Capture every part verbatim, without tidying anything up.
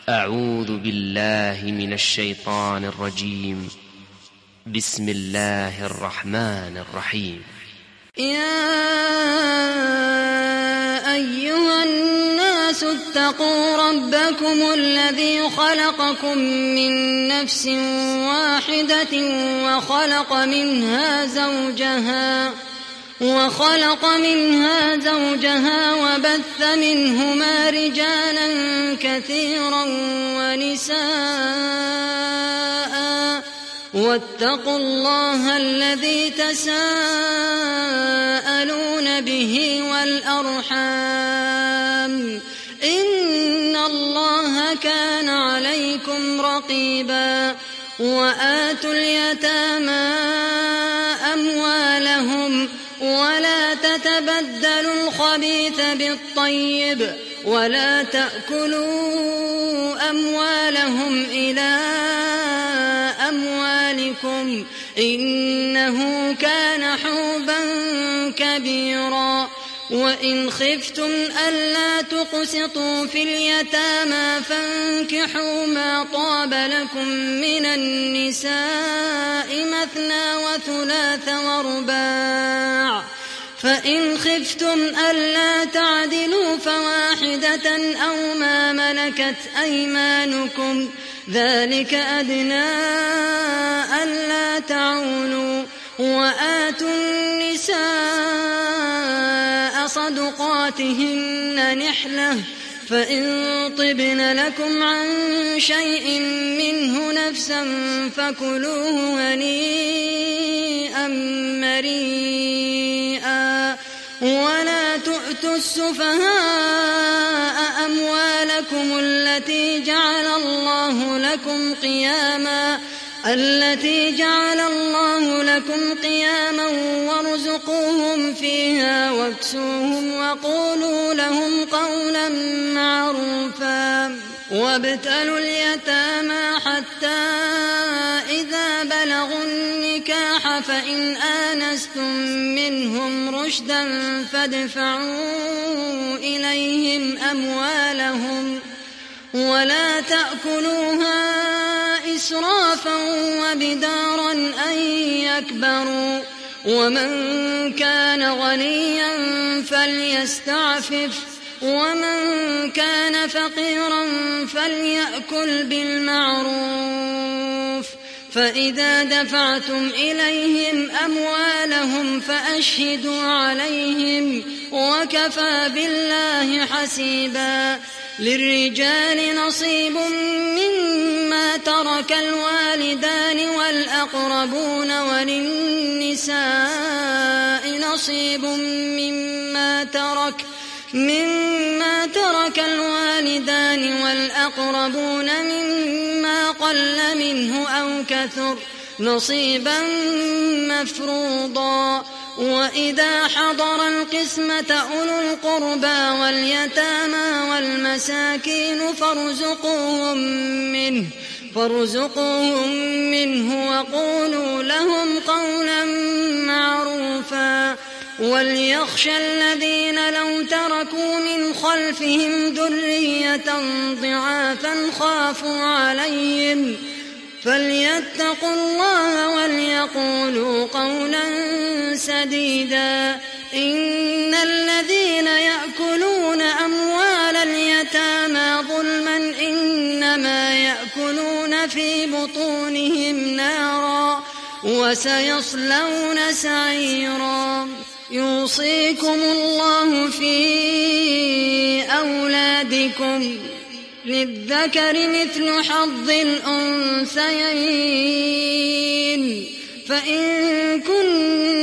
أعوذ بالله من الشيطان الرجيم. بسم الله الرحمن الرحيم. يا أيها الناس اتقوا ربكم الذي خلقكم من نفس واحدة وخلق منها زوجها وخلق منها زوجها وبث منهما رجالا كثيرا ونساء واتقوا الله الذي تساءلون به والأرحام إن الله كان عليكم رقيبا. وآتوا اليتامى أموالهم ولا تتبدلوا الخبيث بالطيب ولا تأكلوا أموالهم إلى أموالكم إنه كان حوبا كبيرا. وإن خفتم ألا تقسطوا في اليتامى فانكحوا ما طاب لكم من النساء مثنى وثلاث ورباع فإن خفتم ألا تعدلوا فواحدة أو ما ملكت أيمانكم ذلك أدنى ألا تعولوا. وآتوا النساء صدقاتهن نحلة فإن طبن لكم عن شيء منه نفسا فكلوه هنيئا مريئا. ولا تؤتوا السفهاء أموالكم التي جعل الله لكم قياما التي جعل الله لكم قياما وارزقوهم فيها واكسوهم وقولوا لهم قولا معروفا. وابتلوا اليتامى حتى إذا بلغوا النكاح فإن آنستم منهم رشدا فادفعوا إليهم أموالهم ولا تأكلوها إسرافا وبدارا أن يكبروا. ومن كان غنيا فليستعفف ومن كان فقيرا فليأكل بالمعروف. فإذا دفعتم إليهم أموالهم فأشهدوا عليهم وكفى بالله حسيبا. للرجال نصيب مما ترك الوالدان والأقربون وللنساء نصيب مما ترك مما ترك الوالدان والأقربون مما قل منه أو كثر نصيبا مفروضا. وإذا حضر القسمة أولو القربى واليتامى والمساكين فارزقوهم منه فارزقوهم منه وقولوا لهم قولا معروفا. وليخشى الذين لو تركوا من خلفهم ذرية ضعافا خافوا عليهم فليتقوا الله وليقولوا قولا سديدا. إن الذين يأكلون أموال اليتامى ظلما إنما يأكلون في بطونهم نارا وسيصلون سعيرا. يوصيكم الله في أولادكم للذكر مثل حظ الأنثيين فإن كن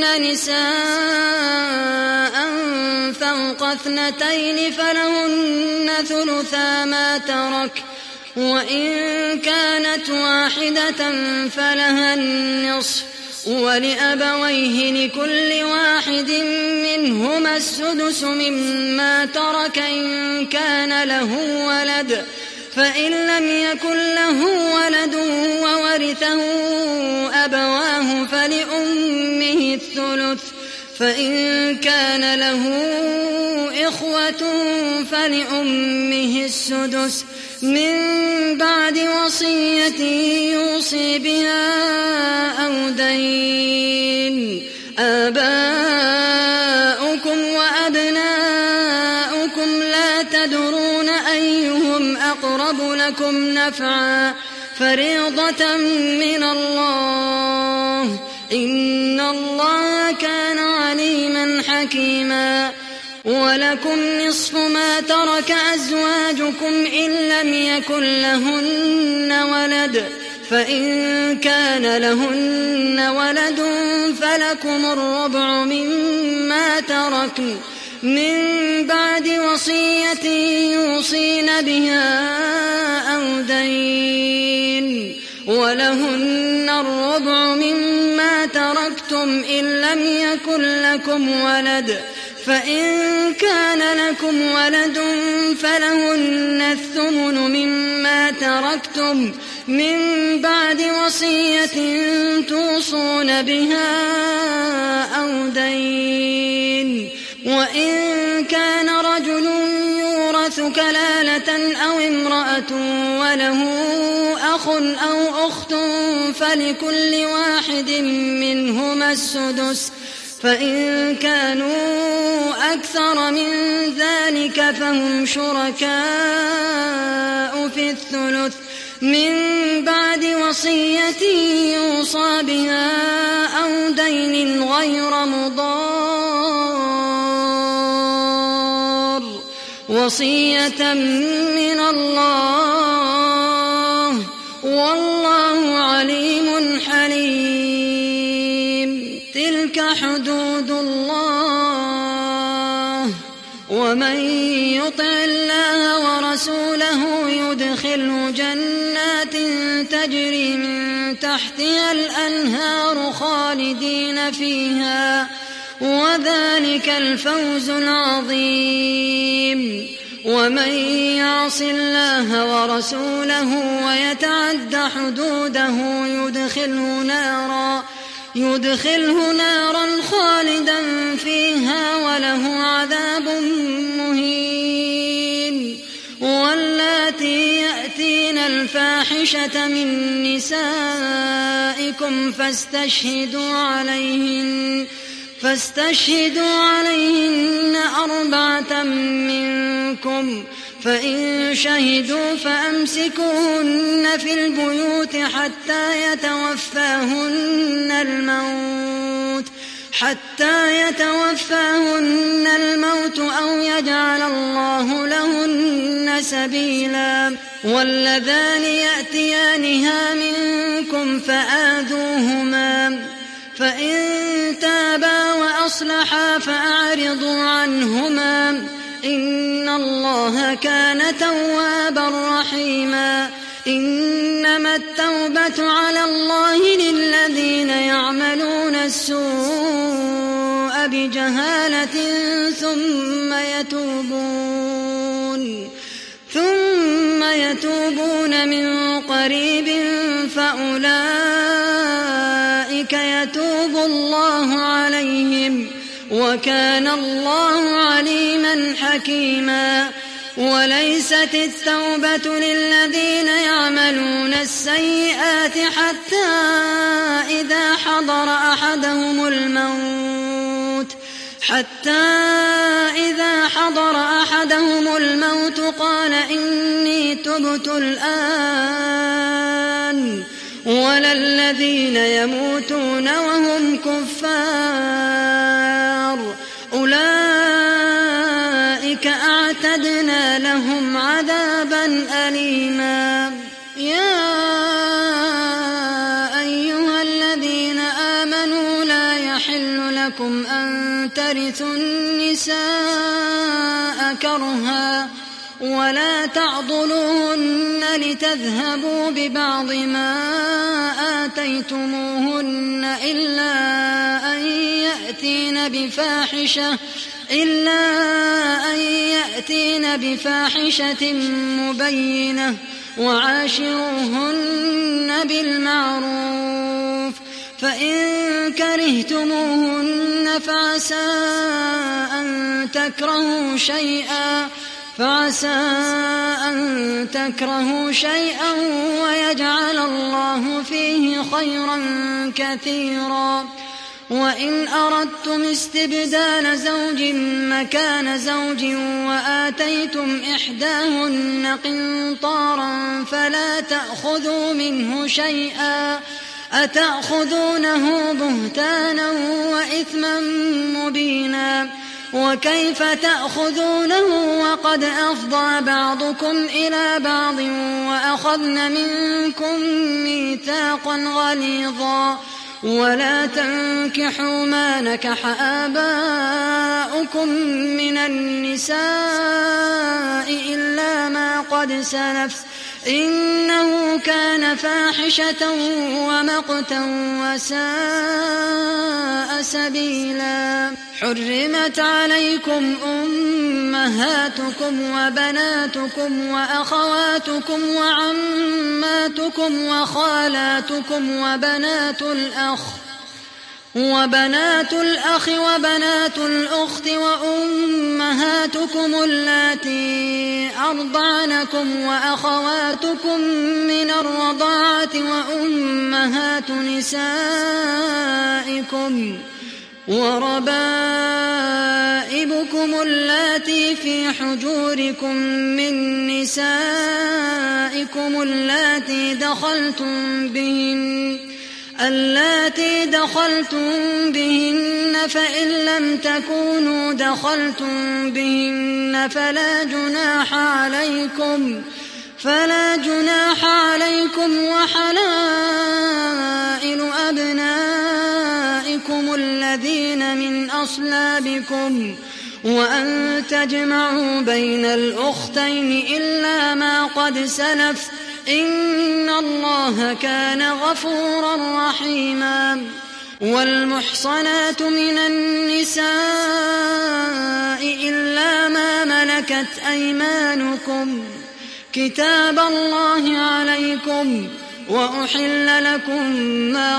نساء فوق اثنتين فلهن ثلثا ما ترك وإن كانت واحدة فلها النصف ولأبويه لكل واحد منهما السدس مما ترك إن كان له ولد فإن لم يكن له ولد وورثه أبواه فلأمه الثلث فإن كان له إخوة فلأمه السدس من بعد وصية يوصي بها أو دين. آباؤكم وأبناؤكم لا تدرون أيهم أقرب لكم نفعا فريضة من الله إن الله كان عليما حكيما. ولكم نصف ما ترك أزواجكم إن لم يكن لهن ولد فإن كان لهن ولد فلكم الربع مما تركن من بعد وصية يوصين بها أو دين. ولهن الربع مما تركتم إن لم يكن لكم ولد فإن كان لكم ولد فلهن الثمن مما تركتم من بعد وصية توصون بها أو دين. وإن كان رجل يورث كلالة أو امرأة وله أخ أو أخت فلكل واحد منهما السدس فإن كانوا أكثر من ذلك فهم شركاء في الثلث من بعد وصية يوصى بها أو دين غير مضار وصية من الله والله عليم حليم. تلك حدود الله ومن يطع الله ورسوله يدخله جنات تجري من تحتها الأنهار خالدين فيها وذلك الفوز العظيم. ومن يعص الله ورسوله ويتعد حدوده يدخله نارا يدخله نارا خالدا فيها وله عذاب مهين. واللاتي يأتين الفاحشة من نسائكم فاستشهدوا عليهن فاستشهدوا عليهن أربعة منكم فإن شهدوا فأمسكوهن في البيوت حتى يتوفاهن الموت حتى يتوفاهن الموت أو يجعل الله لهن سبيلا. واللذان يأتيانها منكم فآذوهما فإن تابا وأصلحا فأعرضوا عنهما إن الله كان توابا رحيما. إنما التوبة على الله للذين يعملون السوء بجهالة ثم يتوبون ثم يتوبون من قريب فأولئك يتوب الله عليهم وكان الله عليما حكيما. وليست التوبة للذين يعملون السيئات حتى إذا حضر أحدهم الموت حتى إذا حضر أحدهم الموت قال إني تبت الآن ولا الذين يموتون وهم كفار أولئك أعتدنا لهم عذابا أليما. يا أيها الذين آمنوا لا يحل لكم أن ترثوا النساء كرها ولا تعضلوهن لتذهبوا ببعض ما آتيتموهن إلا أن يأتين بفاحشة إلا أن يأتين بفاحشة مبينة وعاشروهن بالمعروف فإن كرهتموهن فعسى أن تكرهوا شيئا فعسى أن تكرهوا شيئا ويجعل الله فيه خيرا كثيرا. وإن أردتم استبدال زوج مكان زوج وآتيتم إحداهن قنطارا فلا تأخذوا منه شيئا أتأخذونه بهتانا وإثما مبينا. وكيف تأخذونه وقد أفضى بعضكم إلى بعض وأخذن منكم ميثاقا غليظا. ولا تنكحوا ما نكح آباؤكم من النساء إلا ما قد سلف إنه كان فاحشة ومقتا وساء سبيلا. حرمت عليكم أمهاتكم وبناتكم وأخواتكم وعماتكم وخالاتكم وبنات الأخ وبنات الأخ وبنات الأخت وأمهاتكم اللاتي أرضعنكم وأخواتكم من الرضاعة وأمهات نسائكم وربائبكم اللاتي في حجوركم من نسائكم اللاتي دخلتم بهن اللاتي دخلتم بهن فإن لم تكونوا دخلتم بهن فلا جناح عليكم فلا جناح عليكم وحلائل أبنائكم الذين من أصلابكم وأن تجمعوا بين الأختين إلا ما قد سلف إن الله كان غفورا رحيما. والمحصنات من النساء إلا ما ملكت أيمانكم كتاب الله عليكم وأحل لكم ما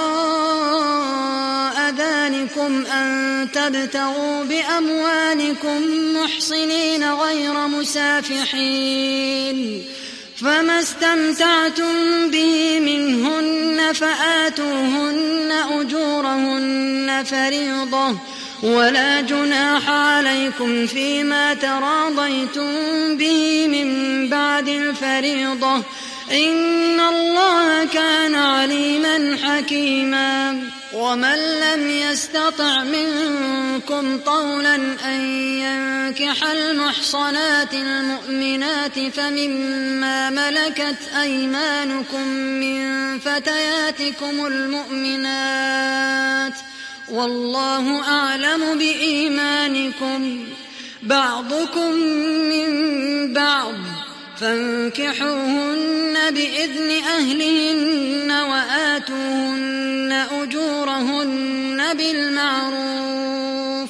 وراء ذلكم أن تبتغوا بأموالكم محصنين غير مسافحين فما استمتعتم به منهن فآتوهن أجورهن فريضة ولا جناح عليكم فيما تراضيتم به من بعد الفريضة إن الله كان عليما حكيما. ومن لم يستطع منكم طولا أن ينكح المحصنات المؤمنات فمما ملكت أيمانكم من فتياتكم المؤمنات والله أعلم بإيمانكم بعضكم من بعض فانكحوهن بإذن أهلهن وآتوهن أجورهن بالمعروف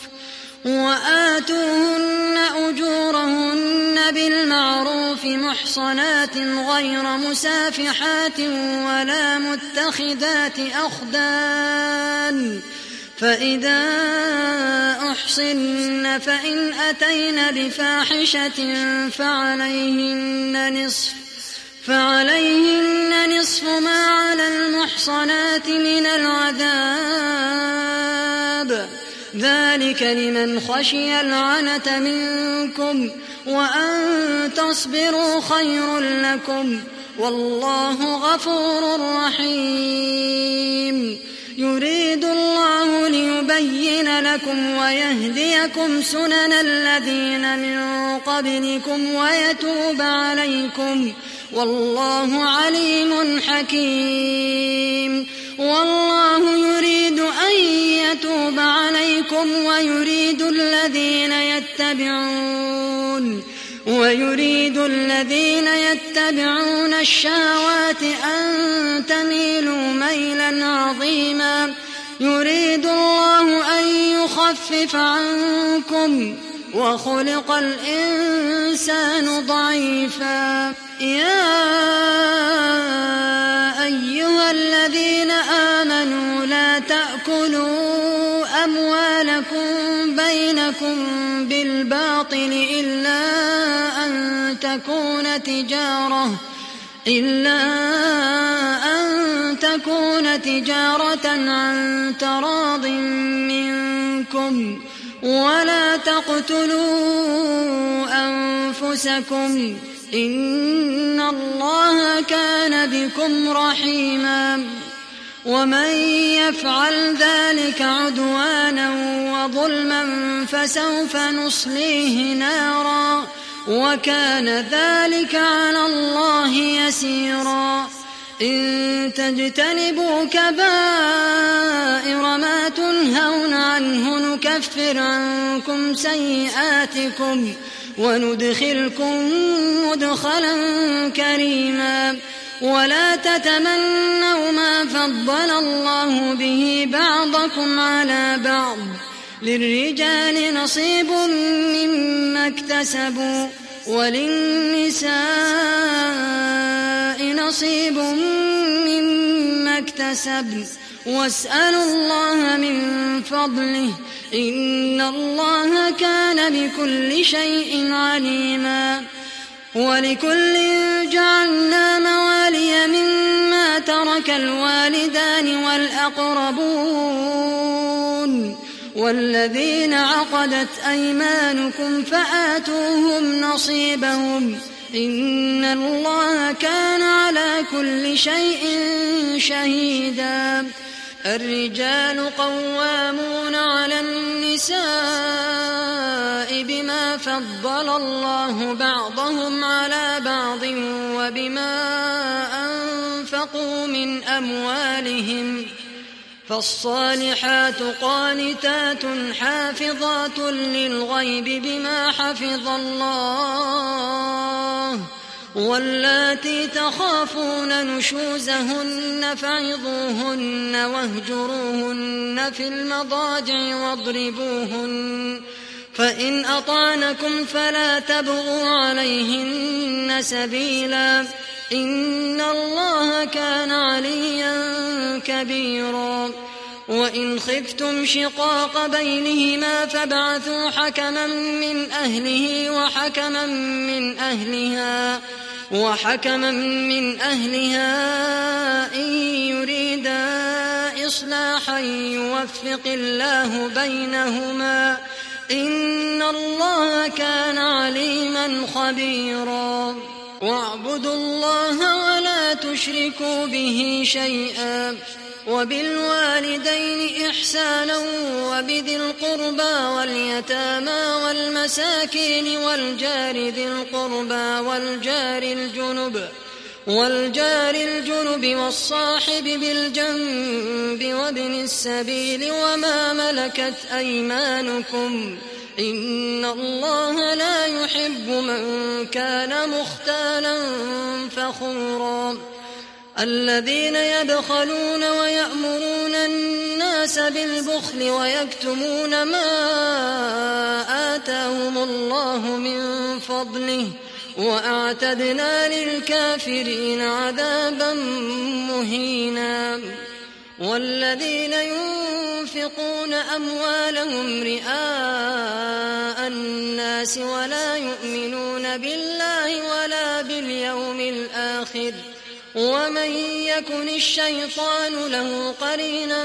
وآتوهن أجورهن بالمعروف محصنات غير مسافحات ولا متخذات أخدان فإذا أحصن فإن أتين بفاحشة فعليهن نصف فعليهن نصف ما على المحصنات من العذاب ذلك لمن خشي العنة منكم وأن تصبروا خير لكم والله غفور رحيم. يريد الله ليبين لكم ويهديكم سنن الذين من قبلكم ويتوب عليكم والله عليم حكيم. والله يريد أن يتوب عليكم ويريد الذين يتبعون ويريد الذين يتبعون الشهوات أن تميلوا ميلا عظيما. يريد الله أن يخفف عنكم وخلق الإنسان ضعيفا. يا أيها الذين آمنوا لا تأكلوا أموالكم بينكم بالباطل إلا تكون تجارة إلا أن تكون تجارة عن تراض منكم ولا تقتلوا أنفسكم إن الله كان بكم رحيما ومن يفعل ذلك عدوانا وظلما فسوف نصليه نارا وكان ذلك على الله يسيرا إن تجتنبوا كبائر ما تنهون عنه نكفر عنكم سيئاتكم وندخلكم مدخلا كريما ولا تتمنوا ما فضل الله به بعضكم على بعض للرجال نصيب مما اكتسبوا وللنساء نصيب مما اكتسبن واسألوا الله من فضله إن الله كان بكل شيء عليما ولكل جعلنا موالي مما ترك الوالدان والأقربون والذين عقدت أيمانكم فآتوهم نصيبهم إن الله كان على كل شيء شهيدا الرجال قوامون على النساء بما فضل الله بعضهم على بعض وبما أنفقوا من أموالهم فالصالحات قانتات حافظات للغيب بما حفظ الله واللاتي تخافون نشوزهن فعظوهن واهجروهن في المضاجع واضربوهن فإن أطعنكم فلا تبغوا عليهن سبيلا إن الله كان عليا كبيرا وإن خفتم شقاق بينهما فابعثوا حكما من أهله وحكما من أهلها وحكما من أهلها إن يريدا إصلاحا يوفق الله بينهما إن الله كان عليما خبيرا واعبدوا الله ولا تشركوا به شيئا وبالوالدين إحسانا وبذي القربى واليتامى والمساكين والجار ذي القربى والجار الجنب والجار الجنب والصاحب بالجنب وابن السبيل وما ملكت أيمانكم إن الله لا يحب من كان مختالا فخورا الذين يبخلون ويأمرون الناس بالبخل ويكتمون ما آتاهم الله من فضله وأعتدنا للكافرين عذابا مهينا والذين ينفقون أموالهم رئاء الناس ولا يؤمنون بالله ولا باليوم الآخر ومن يكن الشيطان له قرينا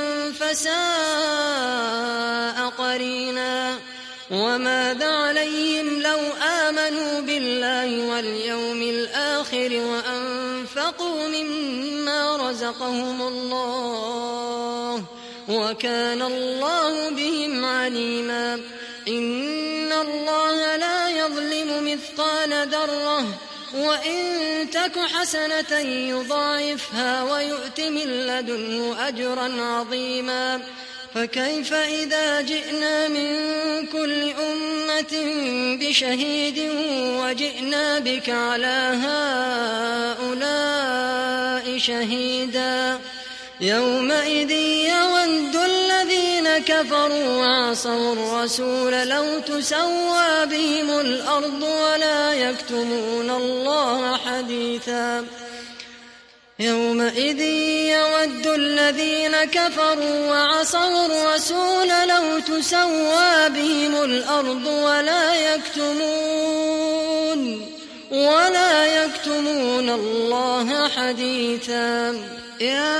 فساء قرينا وماذا عليهم لو آمنوا بالله واليوم الآخر وأنفقوا مما رزقهم الله وكان الله بهم عليما إن الله لا يظلم مثقال ذرة وإن تك حسنة يضاعفها ويؤت من لدنه أجرا عظيما فكيف إذا جئنا من كل أمة بشهيد وجئنا بك على هؤلاء شهيدا يومئذ يود الذين كفروا وعصوا الرسول لو تسوى بهم الأرض ولا يكتمون الله حديثا يومئذ يود الذين كفروا وعصوا الرسول لو تسوى بهم الأرض ولا يكتمون ولا يكتمون الله حديثا. يا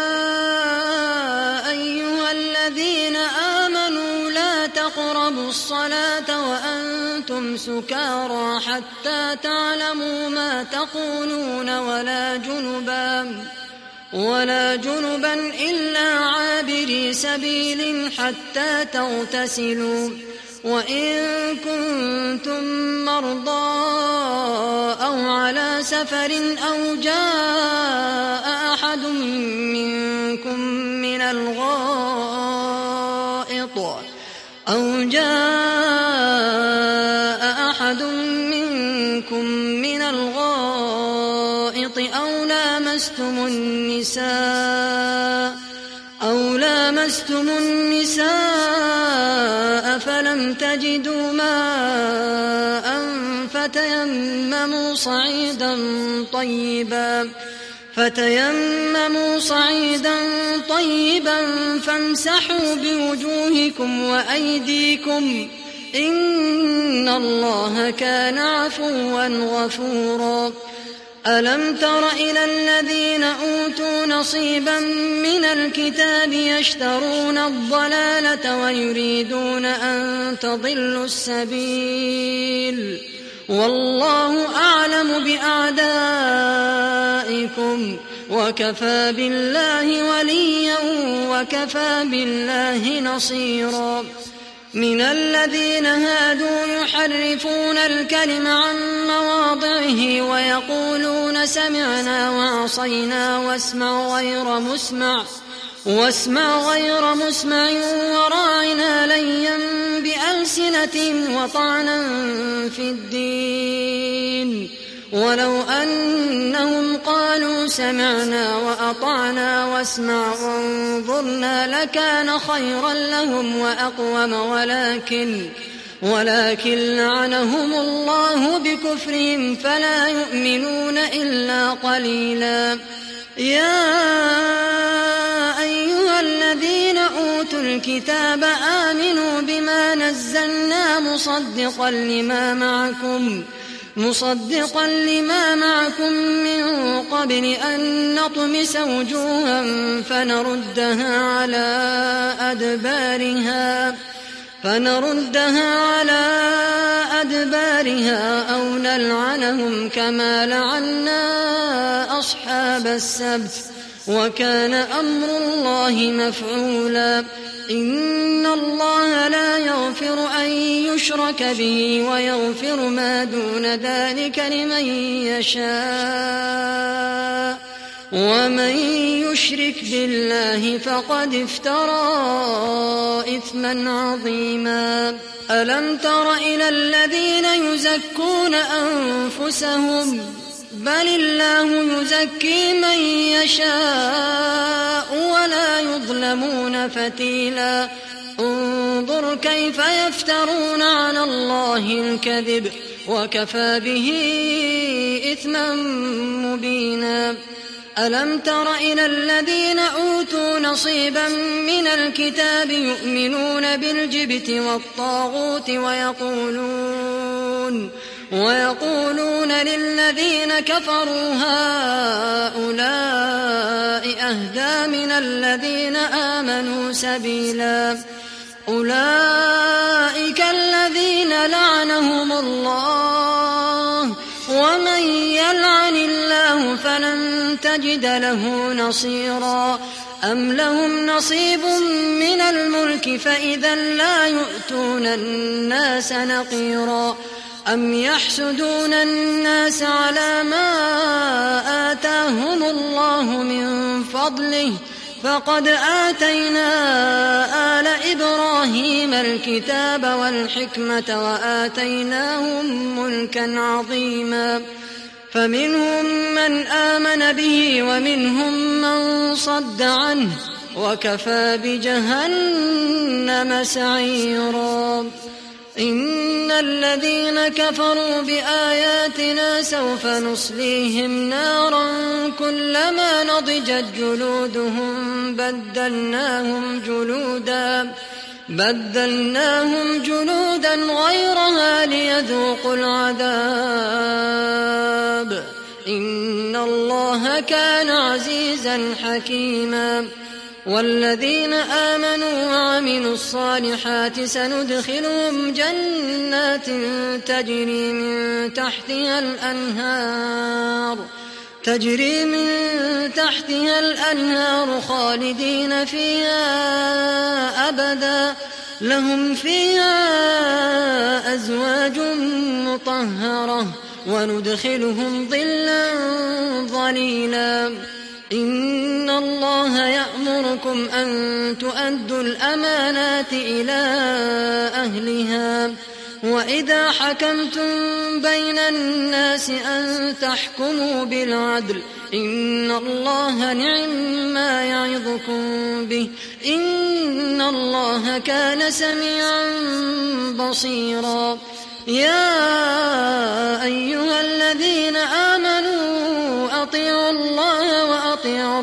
أيها الذين آمنوا لا تقربوا الصلاة وأنتم سكارى حتى تعلموا ما تقولون ولا جنبا ولا جنبا إلا عابري سبيل حتى تغتسلوا، وإن كنتم مرضى أو على سفر أو جاء أحد منكم من الغائط أو جاء أحد منكم من الغائط أو لامستم النساء أو لامستم النساء فلم تجدوا ماء فتيمموا صعيدا طيبا فتيمموا صعيدا طيبا فامسحوا بوجوهكم وأيديكم إن الله كان عفوا غفورا. ألم تر إلى الذين أوتوا نصيبا من الكتاب يشترون الضلالة ويريدون أن تضلوا السبيل، والله أعلم بأعدائكم وكفى بالله وليا وكفى بالله نصيرا. من الذين هادوا يحرفون الكلم عن مواضعه ويقولون سمعنا وعصينا واسمع غير مسمع واسمع غير مسمع وراعنا ليا بألسنتهم وطعنا في الدين، ولو أنهم قالوا سمعنا وأطعنا واسمع وانظرنا لكان خيرا لهم وأقوم، ولكن ولكن لعنهم الله بكفرهم فلا يؤمنون إلا قليلا. يا أيها الذين أوتوا الكتاب آمنوا بما نزلنا مصدقا لما معكم مصدقا لما معكم من قبل أن نطمس وجوها فنردها على أدبارها فنردها على أدبارها أو نلعنهم كما لعنا أصحاب السبت، وكان أمر الله مفعولا. إن الله لا يغفر أن يشرك به ويغفر ما دون ذلك لمن يشاء، ومن يشرك بالله فقد افترى إثما عظيما. ألم تر إلى الذين يزكون أنفسهم بل الله يزكي من يشاء ولا يظلمون فتيلا. انظر كيف يفترون على الله الكذب وكفى به إثما مبينا. ألم تر إلى الذين أوتوا نصيبا من الكتاب يؤمنون بالجبت والطاغوت ويقولون ويقولون للذين كفروا هؤلاء أهدى من الذين آمنوا سبيلا. أولئك الذين لعنهم الله ومن يلعن الله فلن تجد له نصيرا. أم لهم نصيب من الملك فإذا لا يؤتون الناس نقيرا. أم يحسدون الناس على ما آتاهم الله من فضله فقد آتينا آل إبراهيم الكتاب والحكمة وآتيناهم ملكا عظيما. فمنهم من آمن به ومنهم من صد عنه وكفى بجهنم سعيرا. إن الذين كفروا بآياتنا سوف نصليهم نارا كلما نضجت جلودهم بدلناهم جلودا بدلناهم جلودا غيرها ليذوقوا العذاب إن الله كان عزيزا حكيما والذين آمنوا وعملوا الصالحات سندخلهم جنات تجري من تحتها الأنهار تجري من تحتها الأنهار خالدين فيها أبدا لهم فيها أزواج مطهرة وندخلهم ظلا ظليلا إن الله يأمركم أن تؤدوا الأمانات إلى أهلها وإذا حكمتم بين الناس أن تحكموا بالعدل إن الله نعم يعظكم به إن الله كان سميعا بصيرا يا أيها الذين آمنوا أطيعوا الله وأطيعوا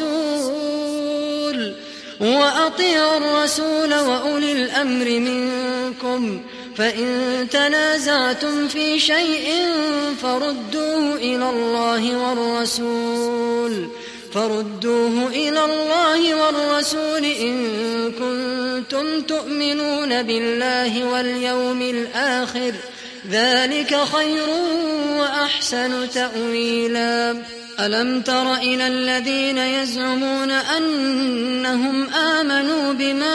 الرسول وأطيعوا الرسول وأولي الأمر منكم فإن تنازعتم في شيء فردوه إلى الله والرسول فردوه إلى الله والرسول إن كنتم تؤمنون بالله واليوم الآخر ذلك خير وأحسن تأويلا ألم تر إلى الذين يزعمون أنهم آمنوا بما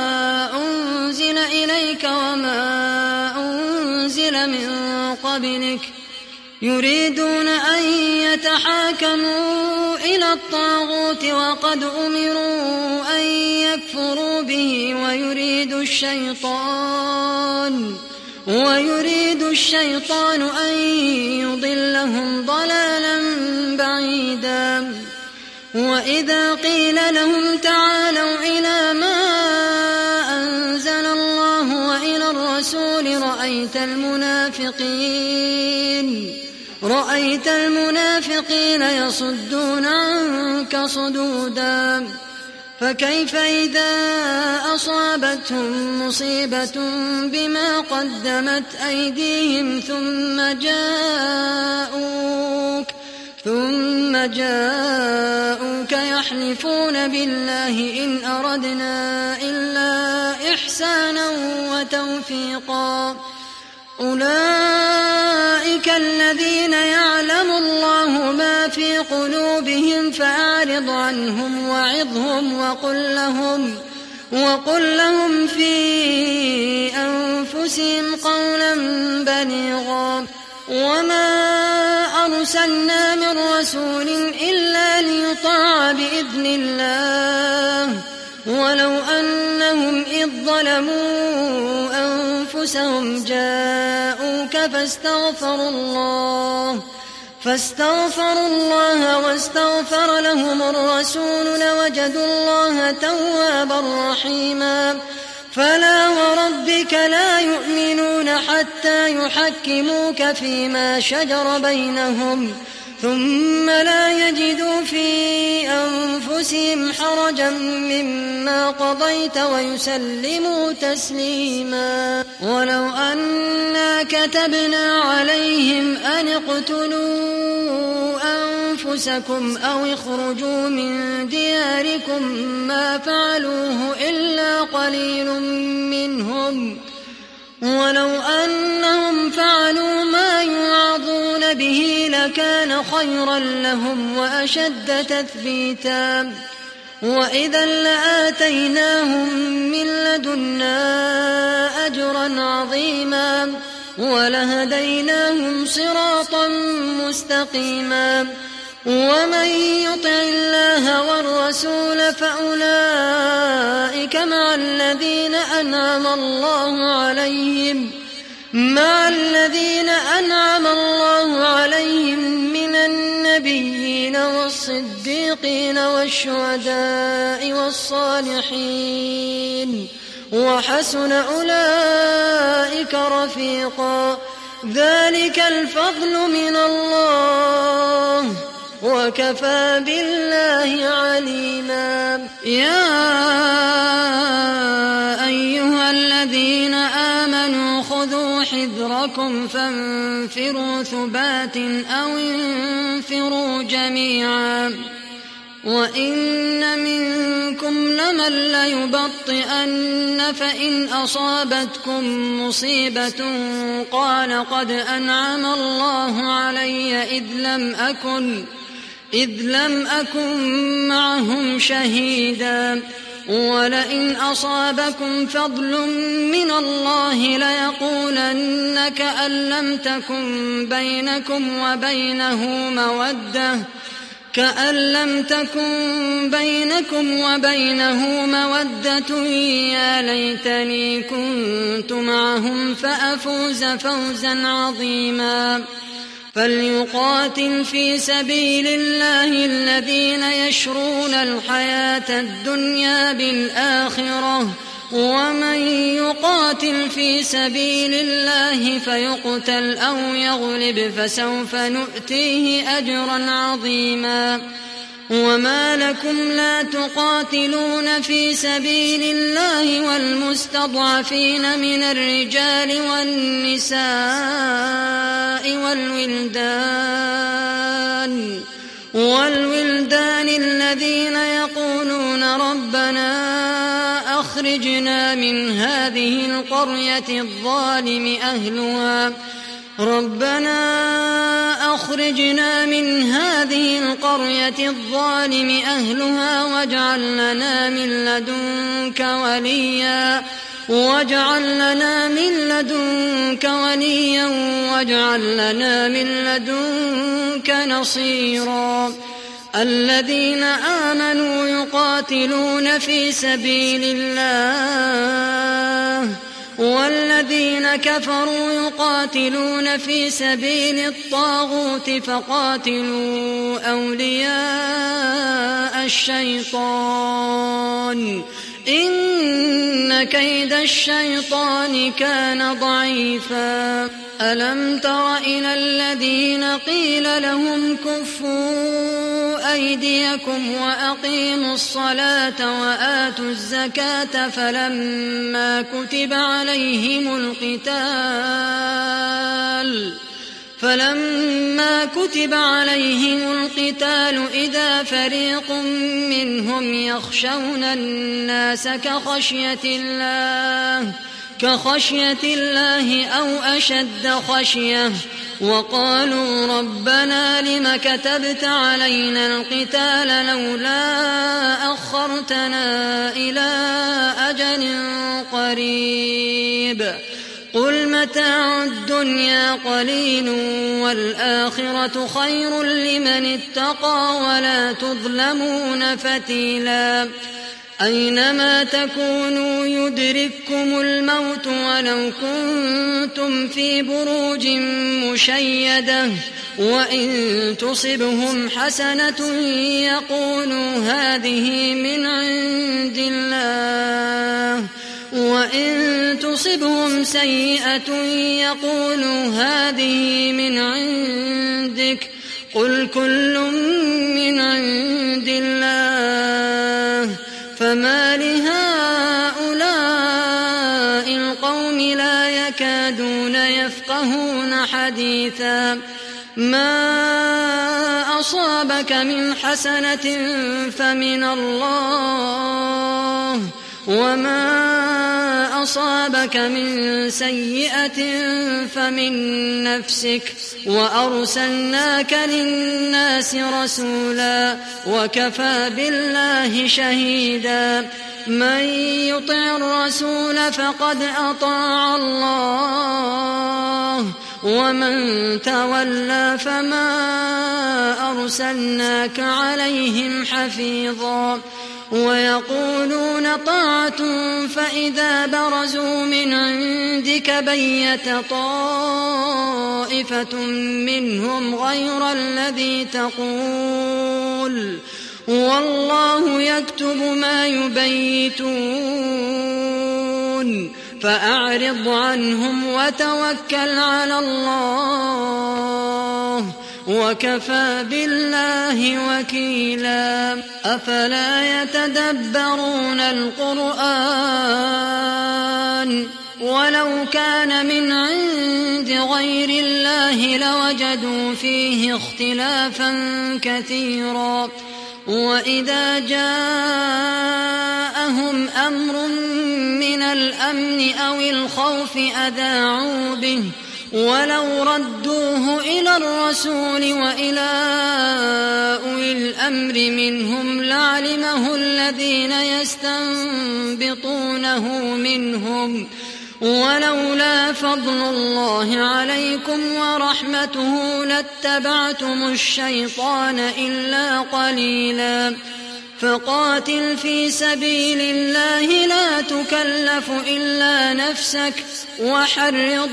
أنزل إليك وما أنزل من قبلك يريدون أن يتحاكموا إلى الطاغوت وقد أمروا أن يكفروا به ويريد الشيطان ويريد الشيطان أن يضلهم ضلالا بعيدا وإذا قيل لهم تعالوا إلى ما أنزل الله وإلى الرسول رأيت المنافقين رأيت المنافقين يصدون عنك صدودا فكيف إذا أصابتهم مصيبة بما قدمت أيديهم ثم جاءوك ثم جاءوك يحلفون بالله إن أردنا إلا إحسانا وتوفيقا أولئك الذين يعلم الله ما في قلوبهم فأعرض عنهم وعظهم وقل لهم وقل لهم في أنفسهم قولا بليغا وما أرسلنا من رسول إلا ليطاع بإذن الله ولو أنهم إذ ظلموا أنفسهم جاءوك فاستغفروا الله فاستغفروا الله واستغفر لهم الرسول لوجدوا الله توابا رحيما فلا وربك لا يؤمنون حتى يحكموك فيما شجر بينهم ثم لا يجدوا في أنفسهم حرجا مما قضيت ويسلموا تسليما ولو أنا كتبنا عليهم أن اقتلوا أنفسكم أو اخرجوا من دياركم ما فعلوه إلا قليل منهم ولو أنهم فعلوا ما يوعظون به لكان خيرا لهم وأشد تثبيتا وإذا لآتيناهم من لدنا أجرا عظيما ولهديناهم صراطا مستقيما ومن يطع الله والرسول فأولئك مع الذين أنعم الله عليهم مع الذين أنعم الله عليهم من النبيين والصديقين والشهداء والصالحين وحسن أولئك رفيقا ذلك الفضل من الله وكفى بالله عليما يا أيها آمنوا خذوا حذركم فانفروا ثبات أو انفروا جميعا وإن منكم لمن ليبطئن فإن أصابتكم مصيبة قال قد أنعم الله علي إذ لم أكن إذ لم أكن معهم شهيدا ولئن أصابكم فضل من الله ليقولن كأن لم تكن بينكم وبينه مودة كأن لم تكن بينكم وبينه مودة يا ليتني كنت معهم فأفوز فوزا عظيما فليقاتل في سبيل الله الذين يشرون الحياة الدنيا بالآخرة ومن يقاتل في سبيل الله فيقتل أو يغلب فسوف نؤتيه أجرا عظيما وما لكم لا تقاتلون في سبيل الله والمستضعفين من الرجال والنساء والولدان والولدان الذين يقولون ربنا أخرجنا من هذه القرية الظالم أهلها ربنا أخرجنا من هذه القرية الظالم أهلها واجعل لنا من لدنك وليا واجعل لنا من لدنك وليا واجعل لنا من لدنك نصيرا الذين آمنوا يقاتلون في سبيل الله والذين كفروا يقاتلون في سبيل الطاغوت فقاتلوا أولياء الشيطان إن كيد الشيطان كان ضعيفا ألم تر إلى الذين قيل لهم كفوا أيديكم وأقيموا الصلاة وآتوا الزكاة فلما كتب عليهم القتال فلما كتب عليهم القتال إذا فريق منهم يخشون الناس كخشية الله كخشية الله أو أشد خشية وقالوا ربنا لم كتبت علينا القتال لولا أخرتنا إلى أجل قريب قل متاع الدنيا قليل والآخرة خير لمن اتقى ولا تظلمون فتيلا أينما تكونوا يدرككم الموت ولو كنتم في بروج مشيدة وإن تصبهم حسنة يقولوا هذه من عند الله وإن تصبهم سيئة يقولوا هذه من عندك قل كل من عند الله فما لهؤلاء القوم لا يكادون يفقهون حديثا ما أصابك من حسنة فمن الله وما أصابك من سيئة فمن نفسك وأرسلناك للناس رسولا وكفى بالله شهيدا من يطع الرسول فقد أطاع الله ومن تولى فما أرسلناك عليهم حفيظا ويقولون طاعة فإذا برزوا من عندك بيت طائفة منهم غير الذي تقول والله يكتب ما يبيتون فأعرض عنهم وتوكل على الله وكفى بالله وكيلا أفلا يتدبرون القرآن ولو كان من عند غير الله لوجدوا فيه اختلافا كثيرا وإذا جاءهم أمر من الأمن أو الخوف أذاعوا به ولو ردوه إلى الرسول وإلى أولي الأمر منهم لعلمه الذين يستنبطونه منهم ولولا فضل الله عليكم ورحمته لاتبعتم الشيطان إلا قليلا فقاتل في سبيل الله لا تكلف إلا نفسك وحرض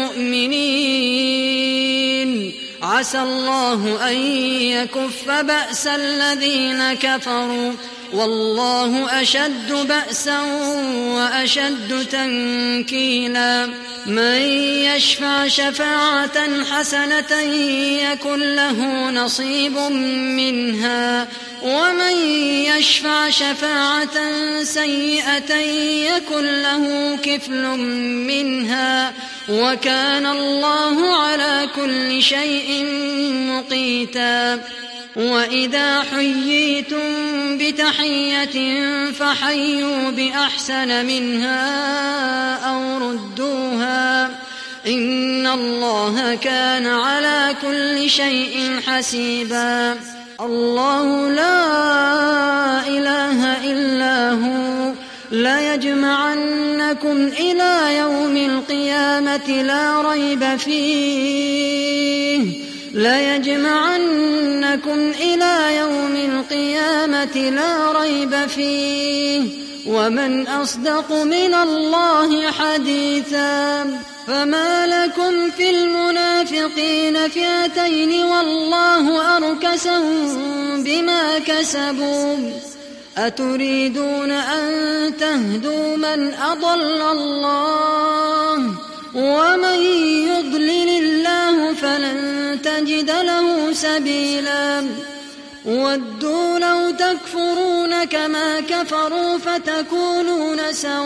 المؤمنين عسى الله أن يكف بأس الذين كفروا والله أشد بأسا وأشد تنكيلا من يشفع شفاعة حسنة يكن له نصيب منها ومن يشفع شفاعة سيئة يكن له كفل منها وكان الله على كل شيء مقيتا وإذا حييتم بتحية فحيوا بأحسن منها أو ردوها إن الله كان على كل شيء حسيبا الله لا إله إلا هو ليجمعنكم إلى يوم القيامة لا ريب فيه ليجمعنكم إلى يوم القيامة لا ريب فيه ومن أصدق من الله حديثا فما لكم في المنافقين فئتين والله أركسهم بما كسبوا أتريدون أن تهدوا من أضل الله ومن يضلل الله فلن تجد له سبيلا ودوا لو تكفرون كما كفروا فتكونون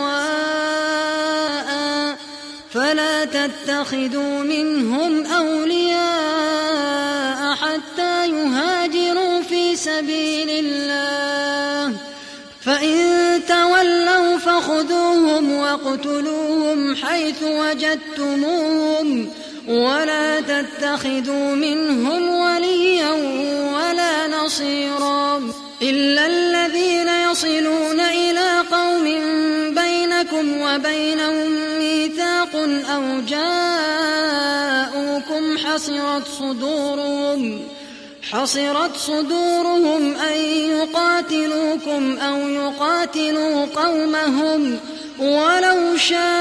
سواء فلا تتخذوا منهم أولياء حتى يهاجروا في سبيل الله فإن تولوا فخذوهم واقتلوهم حيث وجدتموهم ولا تتخذوا منهم وليا ولا نصيرا إلا الذين يصلون إلى قوم بينكم وبينهم ميثاق أو جاءوكم حصرت صدورهم حصرت صدورهم أن يقاتلوكم أو يقاتلوا قومهم ولو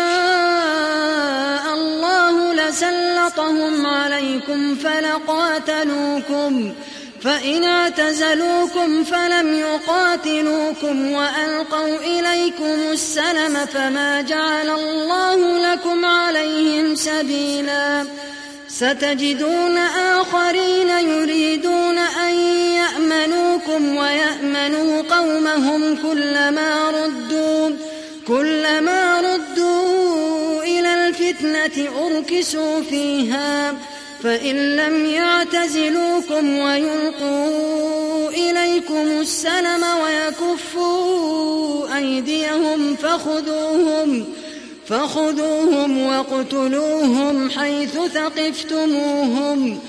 شاء الله لسلطهم عليكم فلقاتلوكم فإن اعتزلوكم فلم يقاتلوكم وألقوا إليكم السلم فما جعل الله لكم عليهم سبيلا ستجدون آخرين يريدون أن يأمنوكم ويأمنوا قومهم كلما ردوا كلما ردوا إلى الفتنة أركسوا فيها فإن لم يعتزلوكم ويلقوا إليكم السلم ويكفوا أيديهم فخذوهم فخذوهم واقتلوهم حيث ثقفتموهم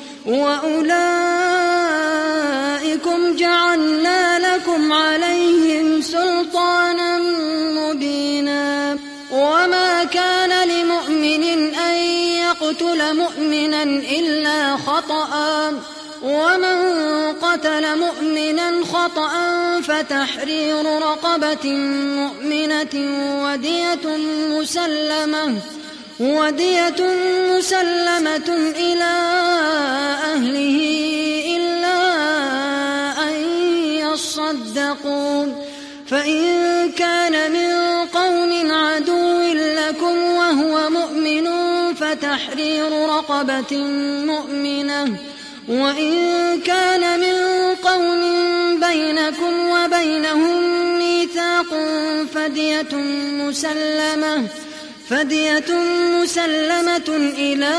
وأولئكم جعلنا لكم عليهم سلطانا مبينا وما كان لمؤمن أن يقتل مؤمنا إلا خطأ ومن قتل مؤمنا خطأ فتحرير رقبة مؤمنة ودية مسلمة ودية مسلمة إلى أهله إلا أن يصدقوا فإن كان من قوم عدو لكم وهو مؤمن فتحرير رقبة مؤمنة وإن كان من قوم بينكم وبينهم ميثاق فدية مسلمة فدية مسلمة إلى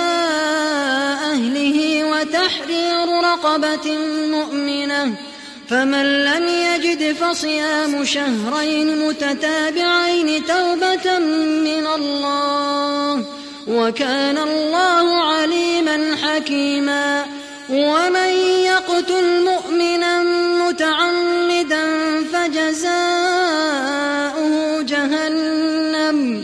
أهله وتحرير رقبة مؤمنة، فمن لم يجد فصيام شهرين متتابعين توبة من الله، وكان الله عليما حكيما. ومن يقتل مؤمنا متعمدا فجزاؤه جهنم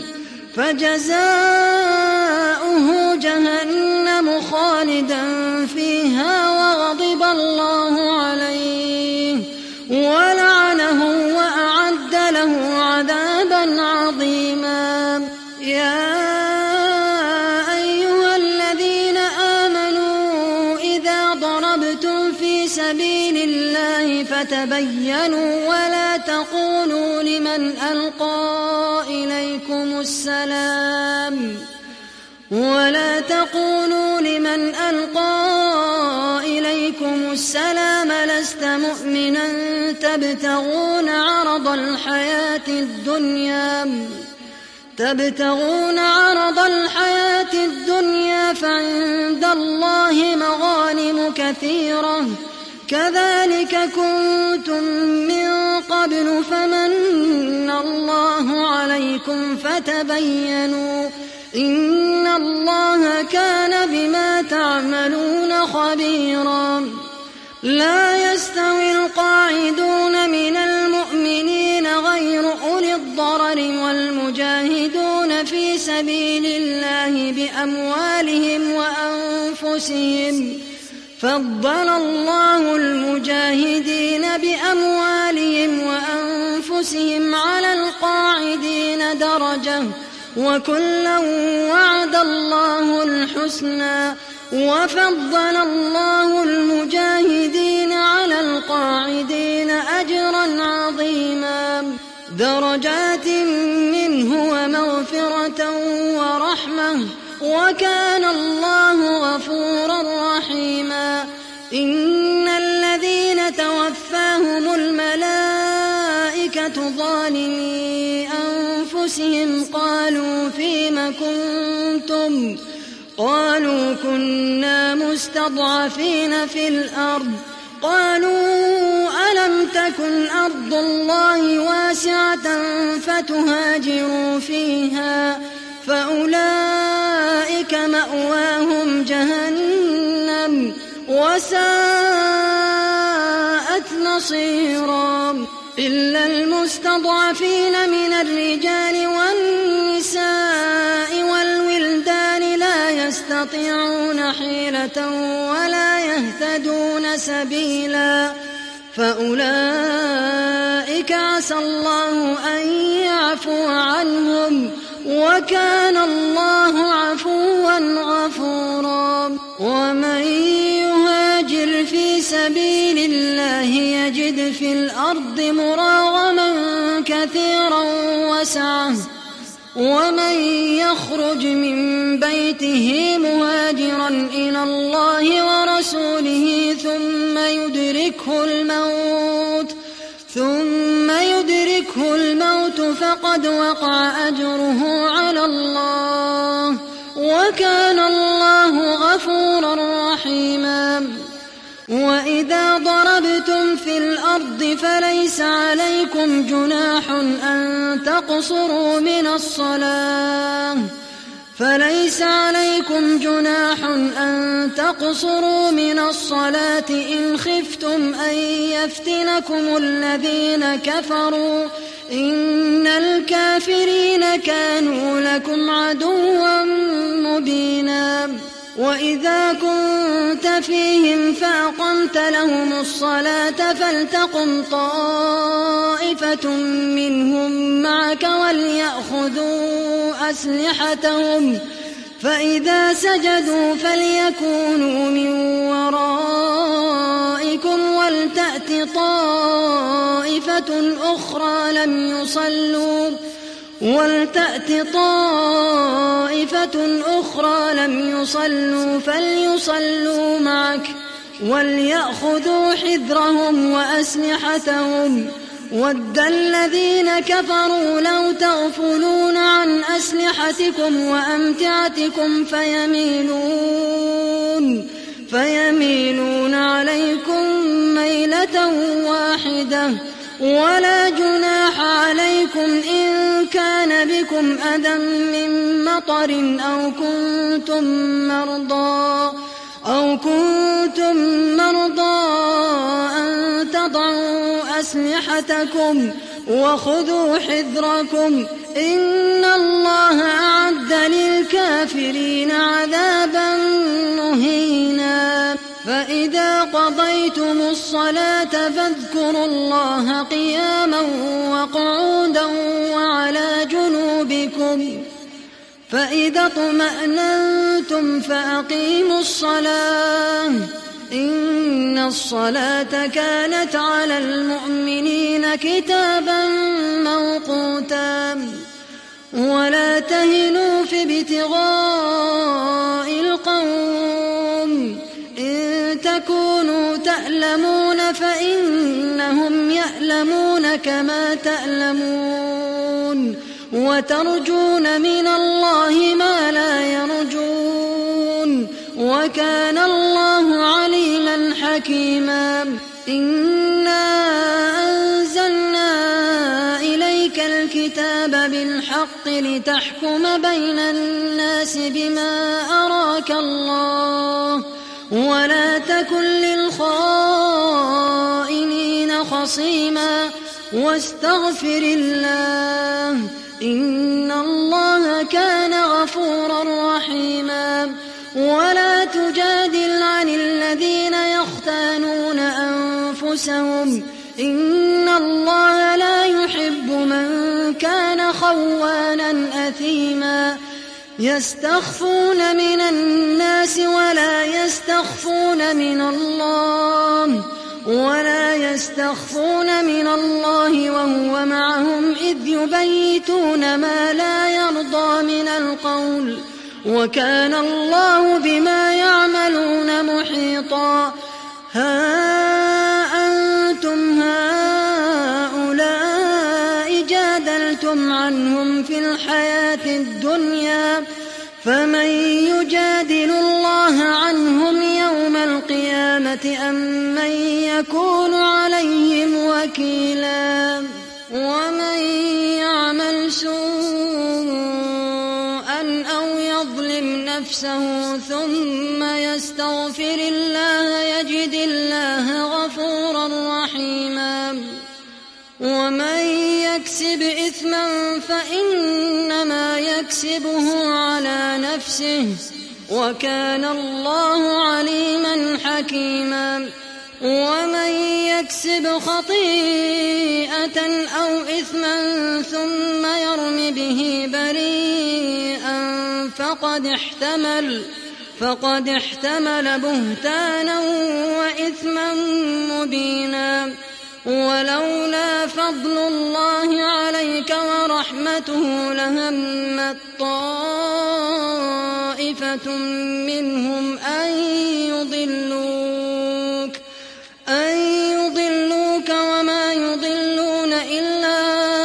فجزاؤه جهنم خالدا فيها وغضب الله عليه ولعنه وأعد له عذابا عظيما. يا أيها الذين آمنوا إذا ضربتم في سبيل الله فتبينوا ولا تقولوا لمن ألقى إليكم السلام ولا تقولوا لمن ألقى إليكم السلام لست مؤمنا تبتغون عرض الحياة الدنيا تبتغون عرض الحياة الدنيا فعند الله مغانم كثيرة كذلك كنتم من قبل فمن الله عليكم فتبينوا إن الله كان بما تعملون خبيرا. لا يستوي القاعدون من المؤمنين غير أولي الضرر والمجاهدون في سبيل الله بأموالهم وأنفسهم، فضل الله المجاهدين بأموالهم وأنفسهم على القاعدين درجة، وكلا وعد الله الحسنى، وفضل الله المجاهدين على القاعدين أجرا عظيما، درجات منه ومغفرة ورحمة، وكان الله غفورا رحيما. إن الذين توفاهم الملائكة ظالمي أنفسهم قالوا فيم كنتم قالوا كنا مستضعفين في الأرض قالوا ألم تكن أرض الله واسعة فتهاجروا فيها فأولئك مأواهم جهنم وساءت مصيرا. إلا المستضعفين من الرجال والنساء والولدان لا يستطيعون حيلة ولا يهتدون سبيلا فأولئك عسى الله أن يعفو عنهم وكان الله عفوا غفورا. ومن يهاجر في سبيل الله يجد في الأرض مراغما كثيرا وسعة، ومن يخرج من بيته مهاجرا إلى الله ورسوله ثم يدركه الموت ثم يدركه الموت فقد وقع أجره على الله وكان الله غفورا رحيما. وإذا ضربتم في الأرض فليس عليكم جناح أن تقصروا من الصلاة فليس عليكم جناح أن تقصروا من الصلاة إن خفتم أن يفتنكم الذين كفروا إن الكافرين كانوا لكم عدوا مبينا. وإذا كنت فيهم فأقمت لهم الصلاة فلتقم طائفة منهم معك وليأخذوا أسلحتهم فإذا سجدوا فليكونوا من ورائكم ولتأت طائفة أخرى لم يصلوا ولتأت طائفة أخرى لم يصلوا فليصلوا معك وليأخذوا حذرهم وأسلحتهم ود الذين كفروا لو تغفلون عن أسلحتكم وأمتعتكم فيميلون فيميلون عليكم ميلة واحدة ولا جناح عليكم إن كان بكم أذى من مطر أو كنتم مرضى أو كنتم مرضى أن تضعوا أسلحتكم وخذوا حذركم إن الله أعد للكافرين عذابا مهينا فإذا قضيتم الصلاة فاذكروا الله قياما وقعودا وعلى جنوبكم فإذا اطمأننتم فأقيموا الصلاة إن الصلاة كانت على المؤمنين كتابا موقوتا ولا تهنوا في ابتغاء القوم إن تكونوا تألمون فإنهم يألمون كما تألمون وترجون من الله ما لا يرجون وكان الله عليما حكيما إنا أنزلنا إليك الكتاب بالحق لتحكم بين الناس بما أراك الله ولا تكن للخائنين خصيما واستغفر الله إن الله كان غفورا رحيما ولا تجادل عن الذين يختانون أنفسهم إن الله لا يحب من كان خوانا أثيما يستخفون من الناس ولا يستخفون من الله ولا يستخفون من الله وهو معهم إذ يبيتون ما لا يرضى من القول وكان الله بما يعملون محيطا ها أنتم هؤلاء جادلتم عنهم في الحياة الدنيا فمن يجادل الله عنهم يوم القيامة أم من يكون عليهم وكيلا ومن يعمل سوءا أو يظلم نفسه ثم يستغفر الله يجد الله غفورا رحيما ومن يكسب إثما فإنما يكسبه على نفسه وكان الله عليما حكيما ومن يكسب خطيئة أو إثما ثم يرم به بريئا فقد احتمل فقد احتمل بهتانا وإثما مبينا ولولا فضل الله عليك ورحمته لهمت طائفة منهم أن يضلوك أن يضلوك وما يضلون إلا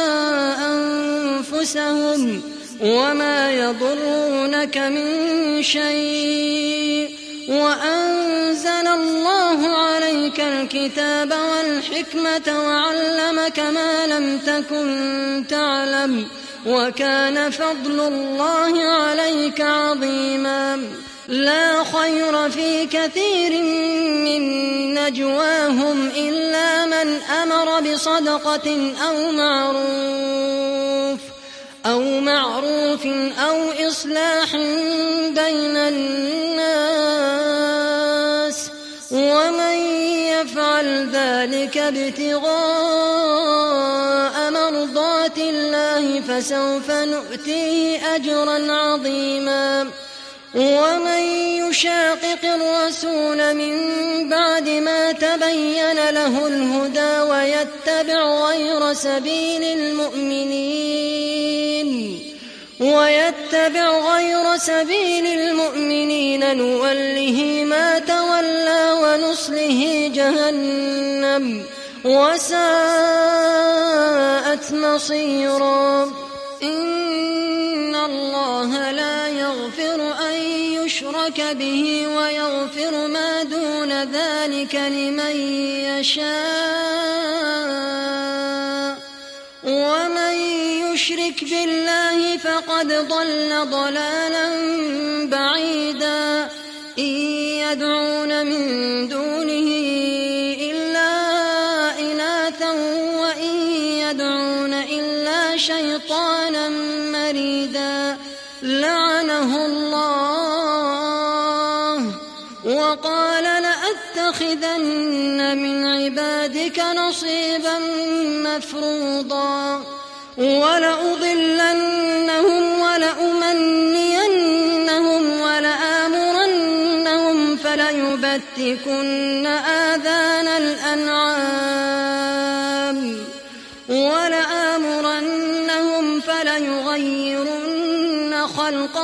أنفسهم وما يضرونك من شيء وأنزل الله عليك الكتاب والحكمة وعلمك ما لم تكن تعلم وكان فضل الله عليك عظيما لا خير في كثير من نجواهم إلا من أمر بصدقة أو معروف أو معروف أو إصلاح بين الناس ومن يفعل ذلك ابتغاء مرضات الله فسوف نؤتيه أجرا عظيما ومن يشاقق الرسول من بعد ما تبين له الهدى ويتبع غير سبيل المؤمنين ويتبع غير سبيل المؤمنين نوله ما تولى ونصله جهنم وساءت مصيرا. إن الله لا يغفر أن يشرك به ويغفر ما دون ذلك لمن يشاء، ومن يشرك بالله فقد ضل ضلالا بعيدا. إن يدعون من دونه إلا إناثا وإن يدعون إلا شيطانا مريدا لعنه الله وقال لأتخذن من عبادك نصيبا مفروضا ولأضلنهم ولأمنينهم ولآمرنهم فليبتكن آذان الأنعام ولآمرنهم فليغيرن خلق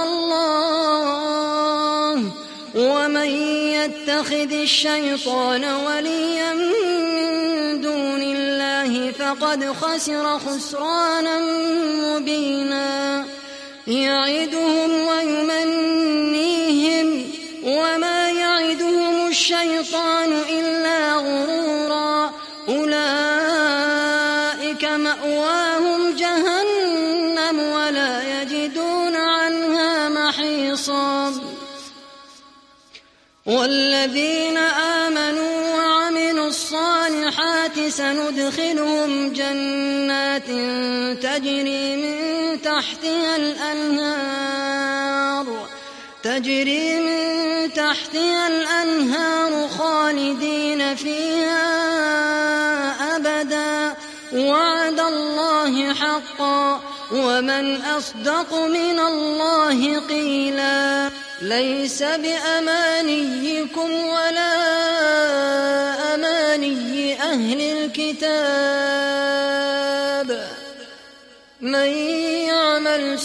الله. ومن يتخذ الشيطان وليا من دون الله فقد خسر خسرانا مبينا. يعدهم ويمنيهم وما يعدهم الشيطان إلا غرورا. أولئك مأواهم جهنم ولا يجدون عنها محيصا. والذين آمنوا وعملوا الصالحات سندخلهم جنات تجري من تحتها الأنهار تجري من تحتها الأنهار خالدين فيها أبدا وعد الله حقا ومن أصدق من الله قيلا. ليس بأمانيكم ولا أماني أهل الكتاب من يعمل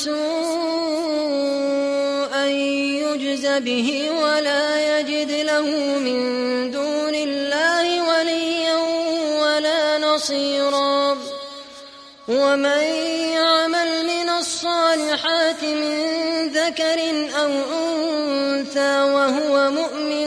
سوءا يجز به ولا يجد له من دون الله وليا ولا نصيرا. ومن يعمل من الصالحات من ذكر أو أنثى وهو مؤمن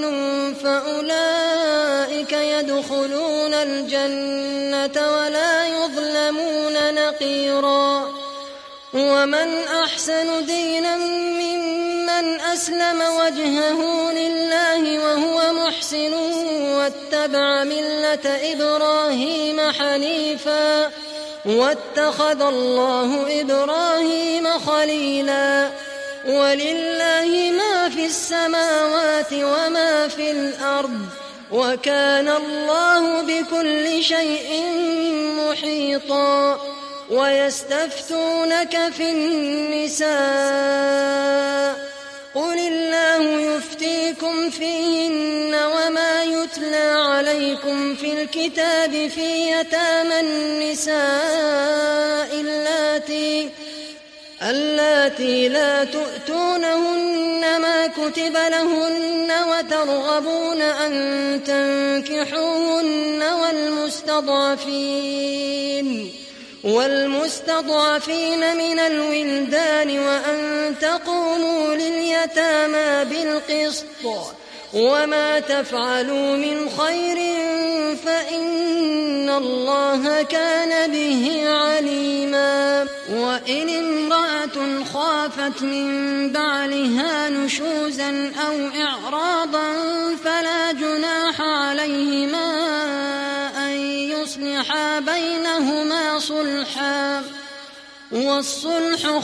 فأولئك يدخلون الجنة ولا يظلمون نقيرا. ومن أحسن دينا ممن أسلم وجهه لله وهو محسن واتبع ملة إبراهيم حنيفا واتخذ الله إبراهيم خليلا. ولله ما في السماوات وما في الأرض وكان الله بكل شيء محيطا. ويستفتونك في النساء قل الله يفتيكم فيهن وما يتلى عليكم في الكتاب في يتامى النساء اللاتي اللاتي لا تؤتونهن ما كتب لهن وترغبون أن تنكحوهن والمستضعفين والمستضعفين من الولدان وأن تقوموا لليتامى بالقسط وما تفعلوا من خير فإن الله كان به عليما. وإن امرأة خافت من بعلها نشوزا أو إعراضا فلا جناح عليهما أن يصلحا بينهما صلحا والصلح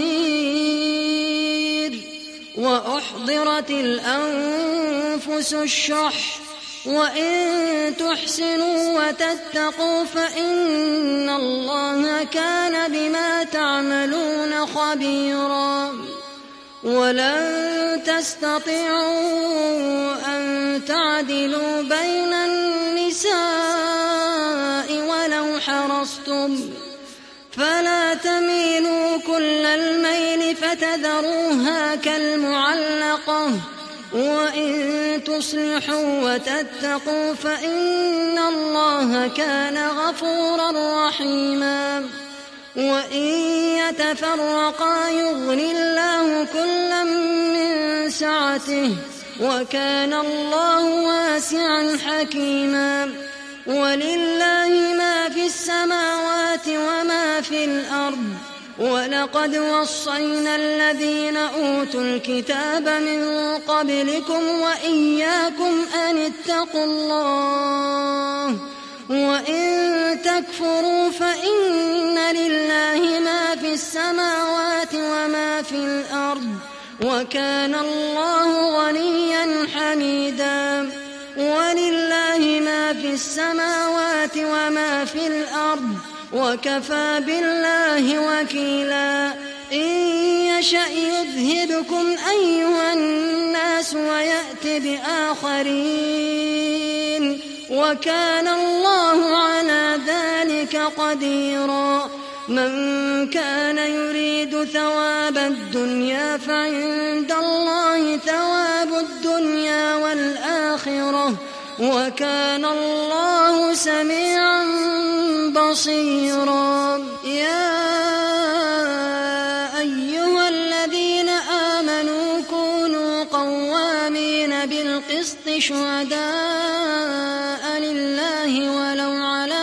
خير. وأحضرت الأنفس الشح وإن تحسنوا وتتقوا فإن الله كان بما تعملون خبيرا. ولن تستطيعوا أن تعدلوا بين النساء ولو حرصتم فلا تميلوا كل الميل فتذروها كالمعلقة وإن تصلحوا وتتقوا فإن الله كان غفورا رحيما وإن يتفرقا يغني الله كلا من سعته وكان الله واسعا حكيما ولله ما في السماوات وما في الأرض ولقد وصينا الذين أوتوا الكتاب من قبلكم وإياكم أن اتقوا الله وإن تكفروا فإن لله ما في السماوات وما في الأرض وكان الله غنيا حميدا ولله ما في السماوات وما في الأرض وكفى بالله وكيلا إن يشأ يذهبكم أيها الناس ويأت بآخرين وكان الله على ذلك قديرا من كان يريد ثواب الدنيا فعند الله ثواب الدنيا والآخرة وكان الله سميعا بصيرا يا أيها الذين آمنوا كونوا قوامين بالقسط شهداء لله ولو على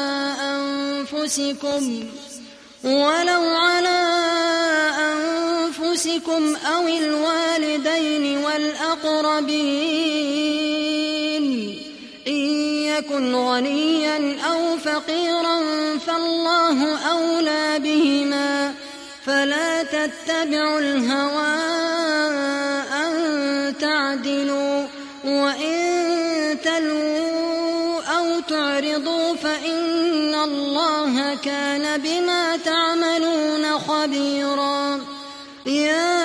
أنفسكم ولو على أنفسكم أو الوالدين والأقربين إن يكن غنيا أو فقيرا فالله أولى بهما فلا تتبعوا الهوى أن تعدلوا وإن تلووا أو تعرضوا فإن الله كان بما تعملون خبيرا يا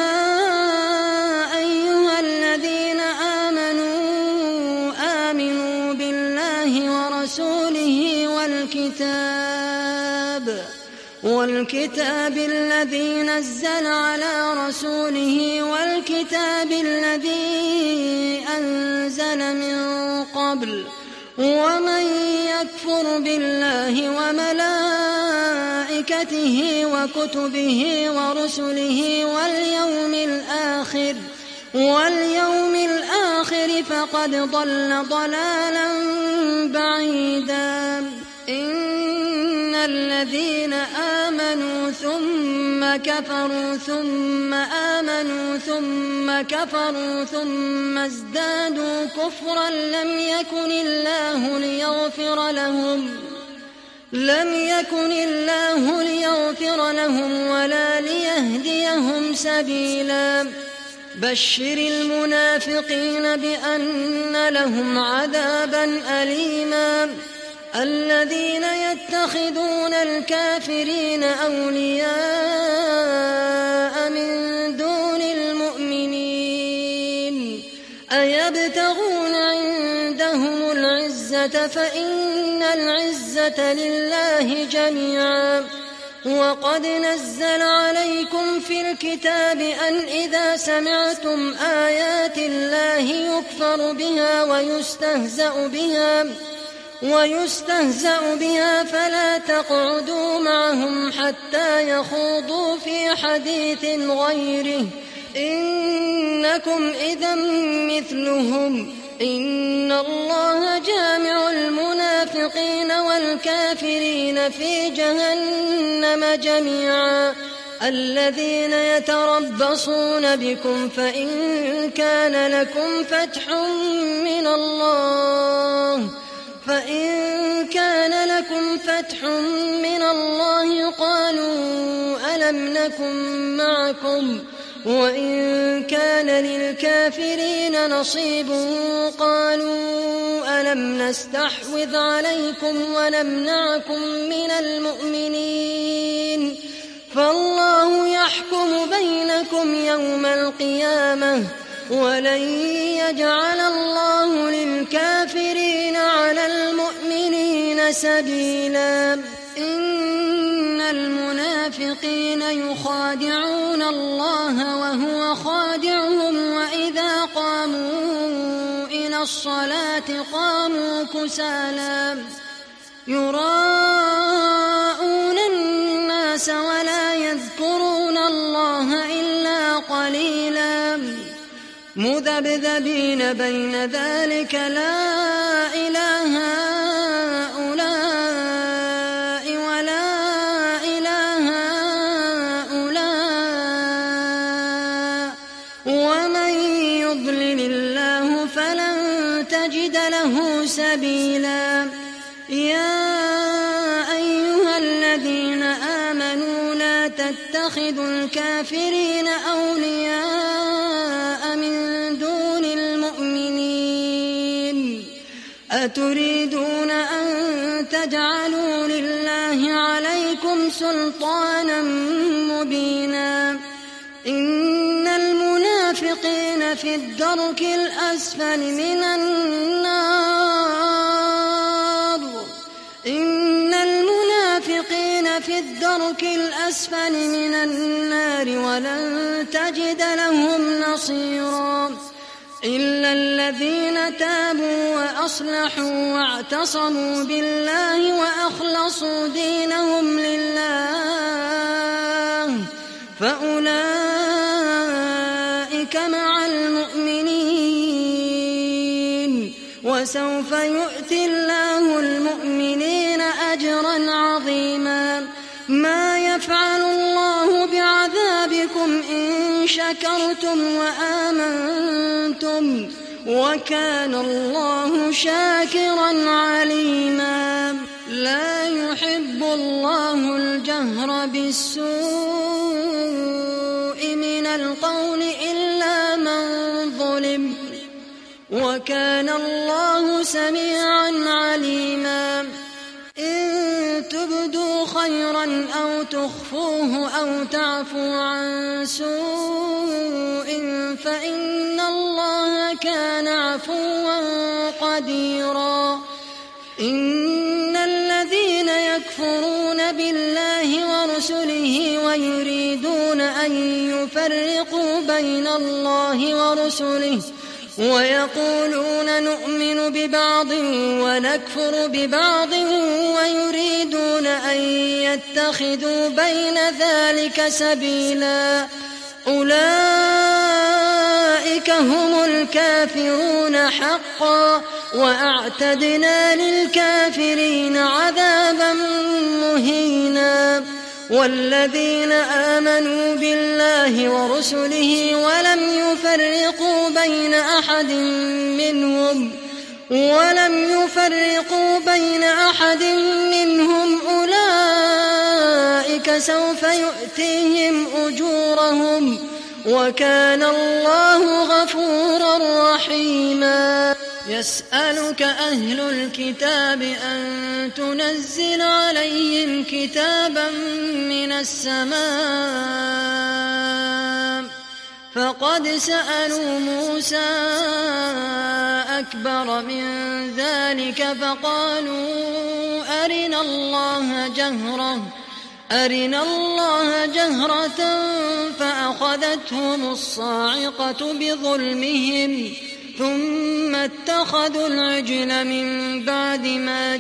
أيها الذين آمنوا آمنوا بالله ورسوله والكتاب والكتاب الذي نزل على رسوله والكتاب الذي أنزل من قبل ومن يكفر بالله وملائكته وكتبه ورسله واليوم الآخر واليوم الآخر فقد ضل ضلالا بعيدا إن الذين آمنوا ثم كفروا ثم آمنوا ثم كفروا ثم ازدادوا كفرا لم يكن الله ليغفر لهم لم يكن الله ليغفر لهم ولا ليهديهم سبيلا بشر المنافقين بأن لهم عذابا أليما الذين يتخذون الكافرين أولياء من دون المؤمنين أيبتغون عندهم العزة فإن العزة لله جميعا وقد نزل عليكم في الكتاب أن إذا سمعتم آيات الله يكفر بها ويستهزأ بها ويستهزأ بها فلا تقعدوا معهم حتى يخوضوا في حديث غيره إنكم إذا مثلهم إن الله جامع المنافقين والكافرين في جهنم جميعا الذين يتربصون بكم فإن كان لكم فتح من الله فإن كان لكم فتح من الله قالوا ألم نكن معكم وإن كان للكافرين نصيب قالوا ألم نستحوذ عليكم ونمنعكم من المؤمنين فالله يحكم بينكم يوم القيامة ولن يجعل الله للكافرين على المؤمنين سبيلا إن المنافقين يخادعون الله وهو خادعهم وإذا قاموا الصلاة قاموا كسالى يراءون الناس ولا يذكرون الله إلا قليلا مذبذبين بين ذلك لا إله هؤلاء ولا إله هؤلاء ومن يضلل الله فلن تجد له سبيلا. يا أيها الذين آمنوا لا تتخذوا الكافرين أولياء من دون المؤمنين أتريدون أن تجعلوا لله عليكم سلطانا مبينا. إن المنافقين في الدرك الأسفل من النار إن المنافقين في الدرك الأسفل من النار ولن تجد لهم نصيرا إلا الذين تابوا وأصلحوا واعتصموا بالله وأخلصوا دينهم لله فأولئك مع المؤمنين وسوف يؤتي الله المؤمنين أجرا عظيما. ما يفعل الله بعذابكم إن شكرتم وآمنتم وكان الله شاكرا عليما. لا يحب الله الجهر بالسوء من القول إلا من ظلم وكان الله سميعا عليما. إن تبدوا خيرا أو تخفوه أو تعفوا عن سوء فإن الله كان عفوا قديرا. إن الذين يكفرون بالله ورسله ويريدون أن يفرقوا بين الله ورسله ويقولون نؤمن ببعض ونكفر ببعض ويريدون أن يتخذوا بين ذلك سبيلا أولئك هم الكافرون حقا وأعتدنا للكافرين عذابا مهينا. والذين آمنوا بالله ورسله ولم يفرقوا بين أحد منهم ولم يفرقوا بين أحد منهم أولئك سوف يؤتيهم أجورهم وكان الله غفورا رحيما. يسألك أهل الكتاب أن تنزل عليهم كتابا من السماء فقد سألوا موسى أكبر من ذلك فقالوا أرنا الله جهرة أرنا الله جهرة فأخذتهم الصاعقة بظلمهم ثم اتخذوا العجل من بعد ما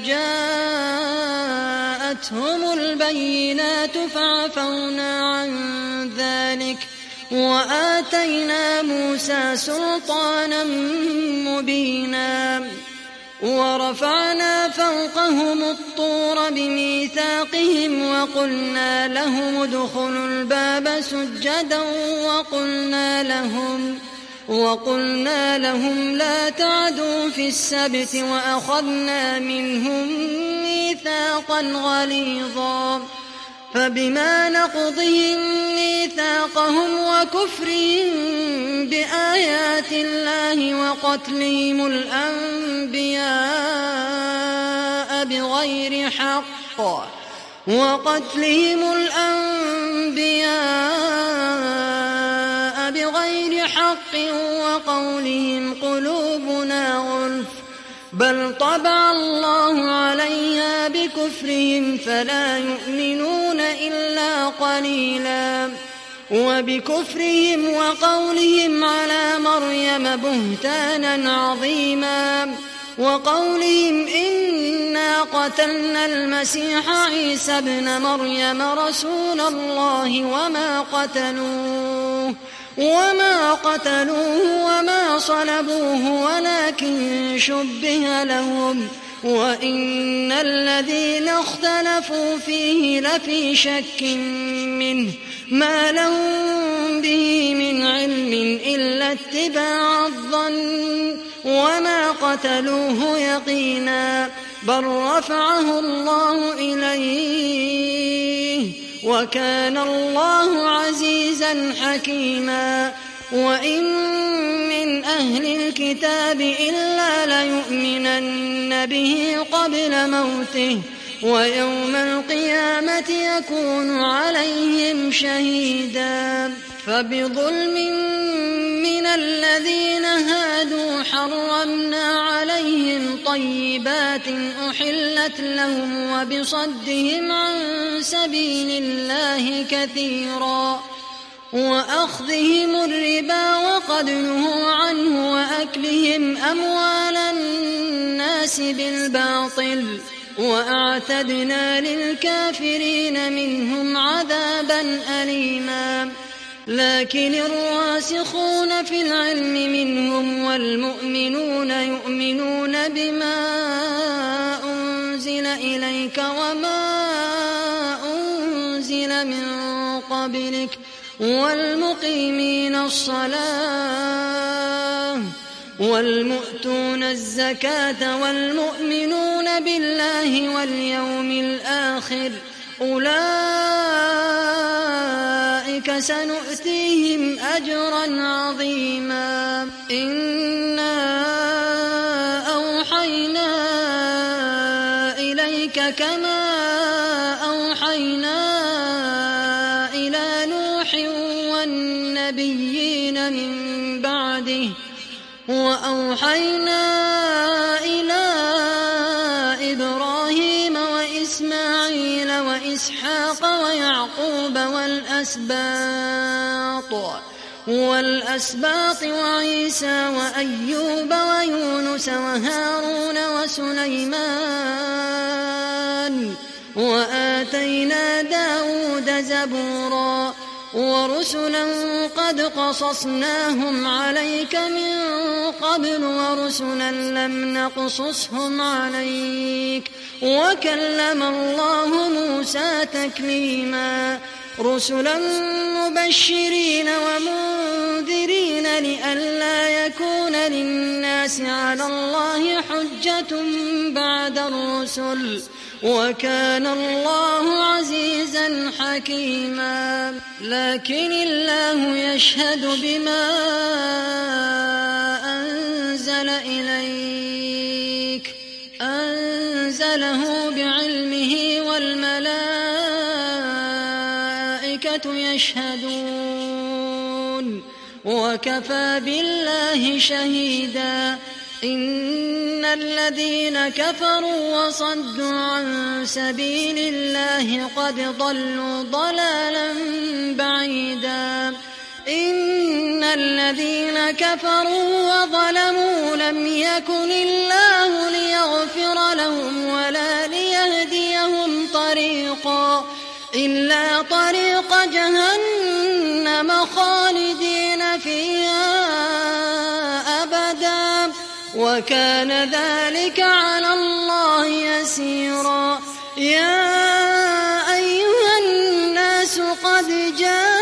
جاءتهم البينات فعفونا عن ذلك وآتينا موسى سلطانا مبينا. ورفعنا فوقهم الطور بميثاقهم وقلنا لهم ادخلوا الباب سجدا وقلنا لهم وقلنا لهم لا تعدوا في السبت وأخذنا منهم ميثاقا غليظا. فبما نقضهم ميثاقهم وكفرهم بآيات الله وقتلهم الأنبياء بغير حق وقتلهم الأنبياء بغير حق وقولهم قلوبنا غلف بل طبع الله عليها بكفرهم فلا يؤمنون إلا قليلا. وبكفرهم وقولهم على مريم بهتانا عظيما وقولهم إنا قتلنا المسيح عيسى ابن مريم رسول الله وما قتلوه وما قتلوه وما صلبوه ولكن شبه لهم وإن الذين اختلفوا فيه لفي شك منه ما لهم به من علم إلا اتباع الظن وما قتلوه يقينا بل رفعه الله إليه وكان الله عزيزا حكيما وإن من أهل الكتاب إلا ليؤمنن به قبل موته ويوم القيامة يكون عليهم شهيدا فبظلم من الذين هادوا حرمنا عليهم طيبات أحلت لهم وبصدهم عن سبيل الله كثيرا وأخذهم الربا وقد نهوا عنه وأكلهم أموال الناس بالباطل وأعتدنا للكافرين منهم عذابا أليما لكن الراسخون في العلم منهم والمؤمنون يؤمنون بما أنزل إليك وما أنزل من قبلك والمقيمين الصلاة والمؤتون الزكاة والمؤمنون بالله واليوم الآخر أولئك سنؤتيهم أجرا عظيما إنا أوحينا إليك كما أوحينا إلى نوح والنبيين من بعده وأوحينا إلى إبراهيم وإسماعيل وإسحاق ويعقوب والأسباط والأسباط وعيسى وأيوب ويونس وهارون وسليمان وآتينا داود زبورا ورسلا قد قصصناهم عليك من قبل ورسلا لم نقصصهم عليك وكلم الله موسى تكليما رسلا مبشرين ومنذرين لئلا يكون للناس على الله حجة بعد الرسل وكان الله عزيزا حكيما لكن الله يشهد بما أنزل إليك أنزله بعلمه والملائكة يشهدون وكفى بالله شهيدا إن الذين كفروا وصدوا عن سبيل الله قد ضلوا ضلالا بعيدا إن الذين كفروا وظلموا لم يكن الله ليغفر لهم ولا ليهديهم طريقا إلا طريق جهنم خالدين فيها أبدا وكان ذلك على الله يسيرا يا أيها الناس قد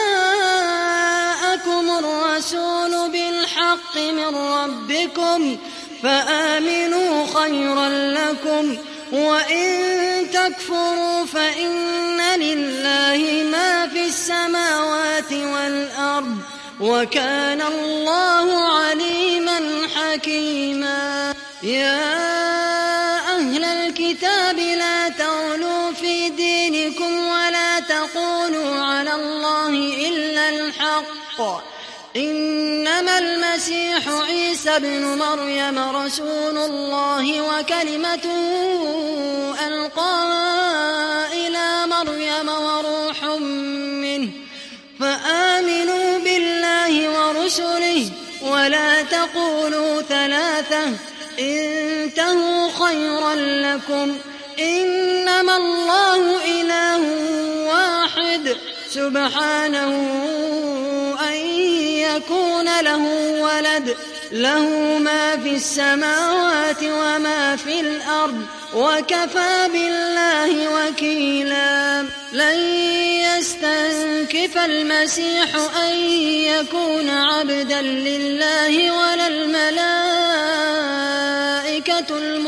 جاءكم الرسول بالحق من ربكم فآمنوا خيرا لكم وإن تكفروا فإن لله ما في السماوات والأرض وكان الله عليما حكيما يا أهل الكتاب لا تغلوا في دينكم ولا تقولوا على الله إلا الحق إنما المسيح عيسى ابن مريم رسول الله وكلمته ألقاها إلى مريم وروح منه فآمنوا رسله ولا تقولوا ثلاثة انتهوا خيرا لكم إنما الله إله واحد سبحانه أن يكون له ولد له ما في السماوات وما في الأرض وكفى بالله وكيلا لن يستنكف المسيح أن يكون عبدا لله ولا الملائكة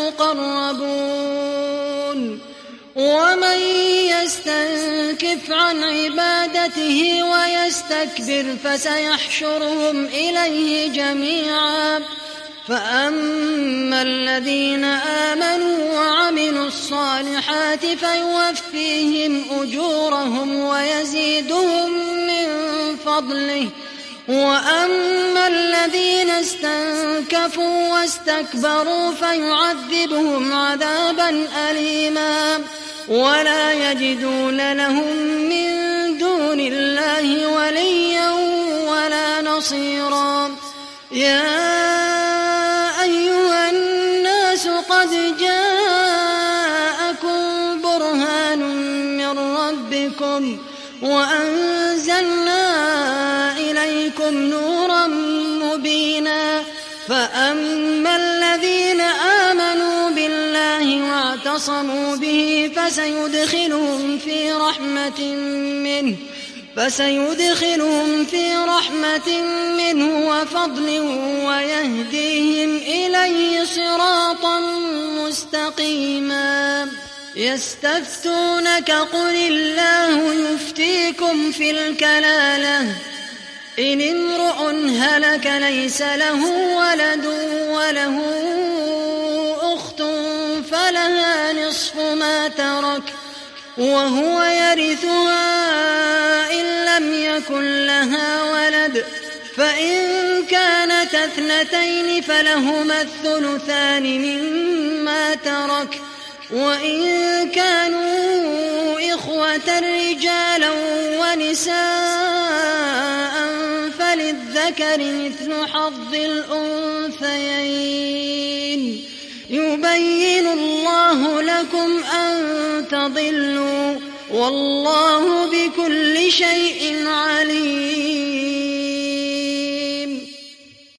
المقربون ومن يستنكف عن عبادته ويستكبر فسيحشرهم إليه جميعا فأما الذين آمنوا وعملوا الصالحات فيوفيهم أجورهم ويزيدهم من فضله وأما الذين استنكفوا واستكبروا فيعذبهم عذابا أليما ولا يجدون لهم من دون الله وليا ولا نصيرا يا أيها الناس قد جاءكم برهان من ربكم وأنزلنا إليكم نورا مبينا فأما الذين آمنوا بالله واعتصموا به فسيدخلهم في رحمة منه فسيدخلهم في رحمة منه وفضل ويهديهم إليه صراطا مستقيما يستفتونك قل الله يفتيكم في الكلالة إن امرؤ هلك ليس له ولد وله أخت فلها نصف ما ترك وهو يرثها إن لم يكن لها ولد فإن كانت اثنتين فلهما الثلثان مما ترك وإن كانوا إخوة رجالا ونساء فللذكر مثل حظ الأنثيين يبين الله لكم أن تضلوا والله بكل شيء عليم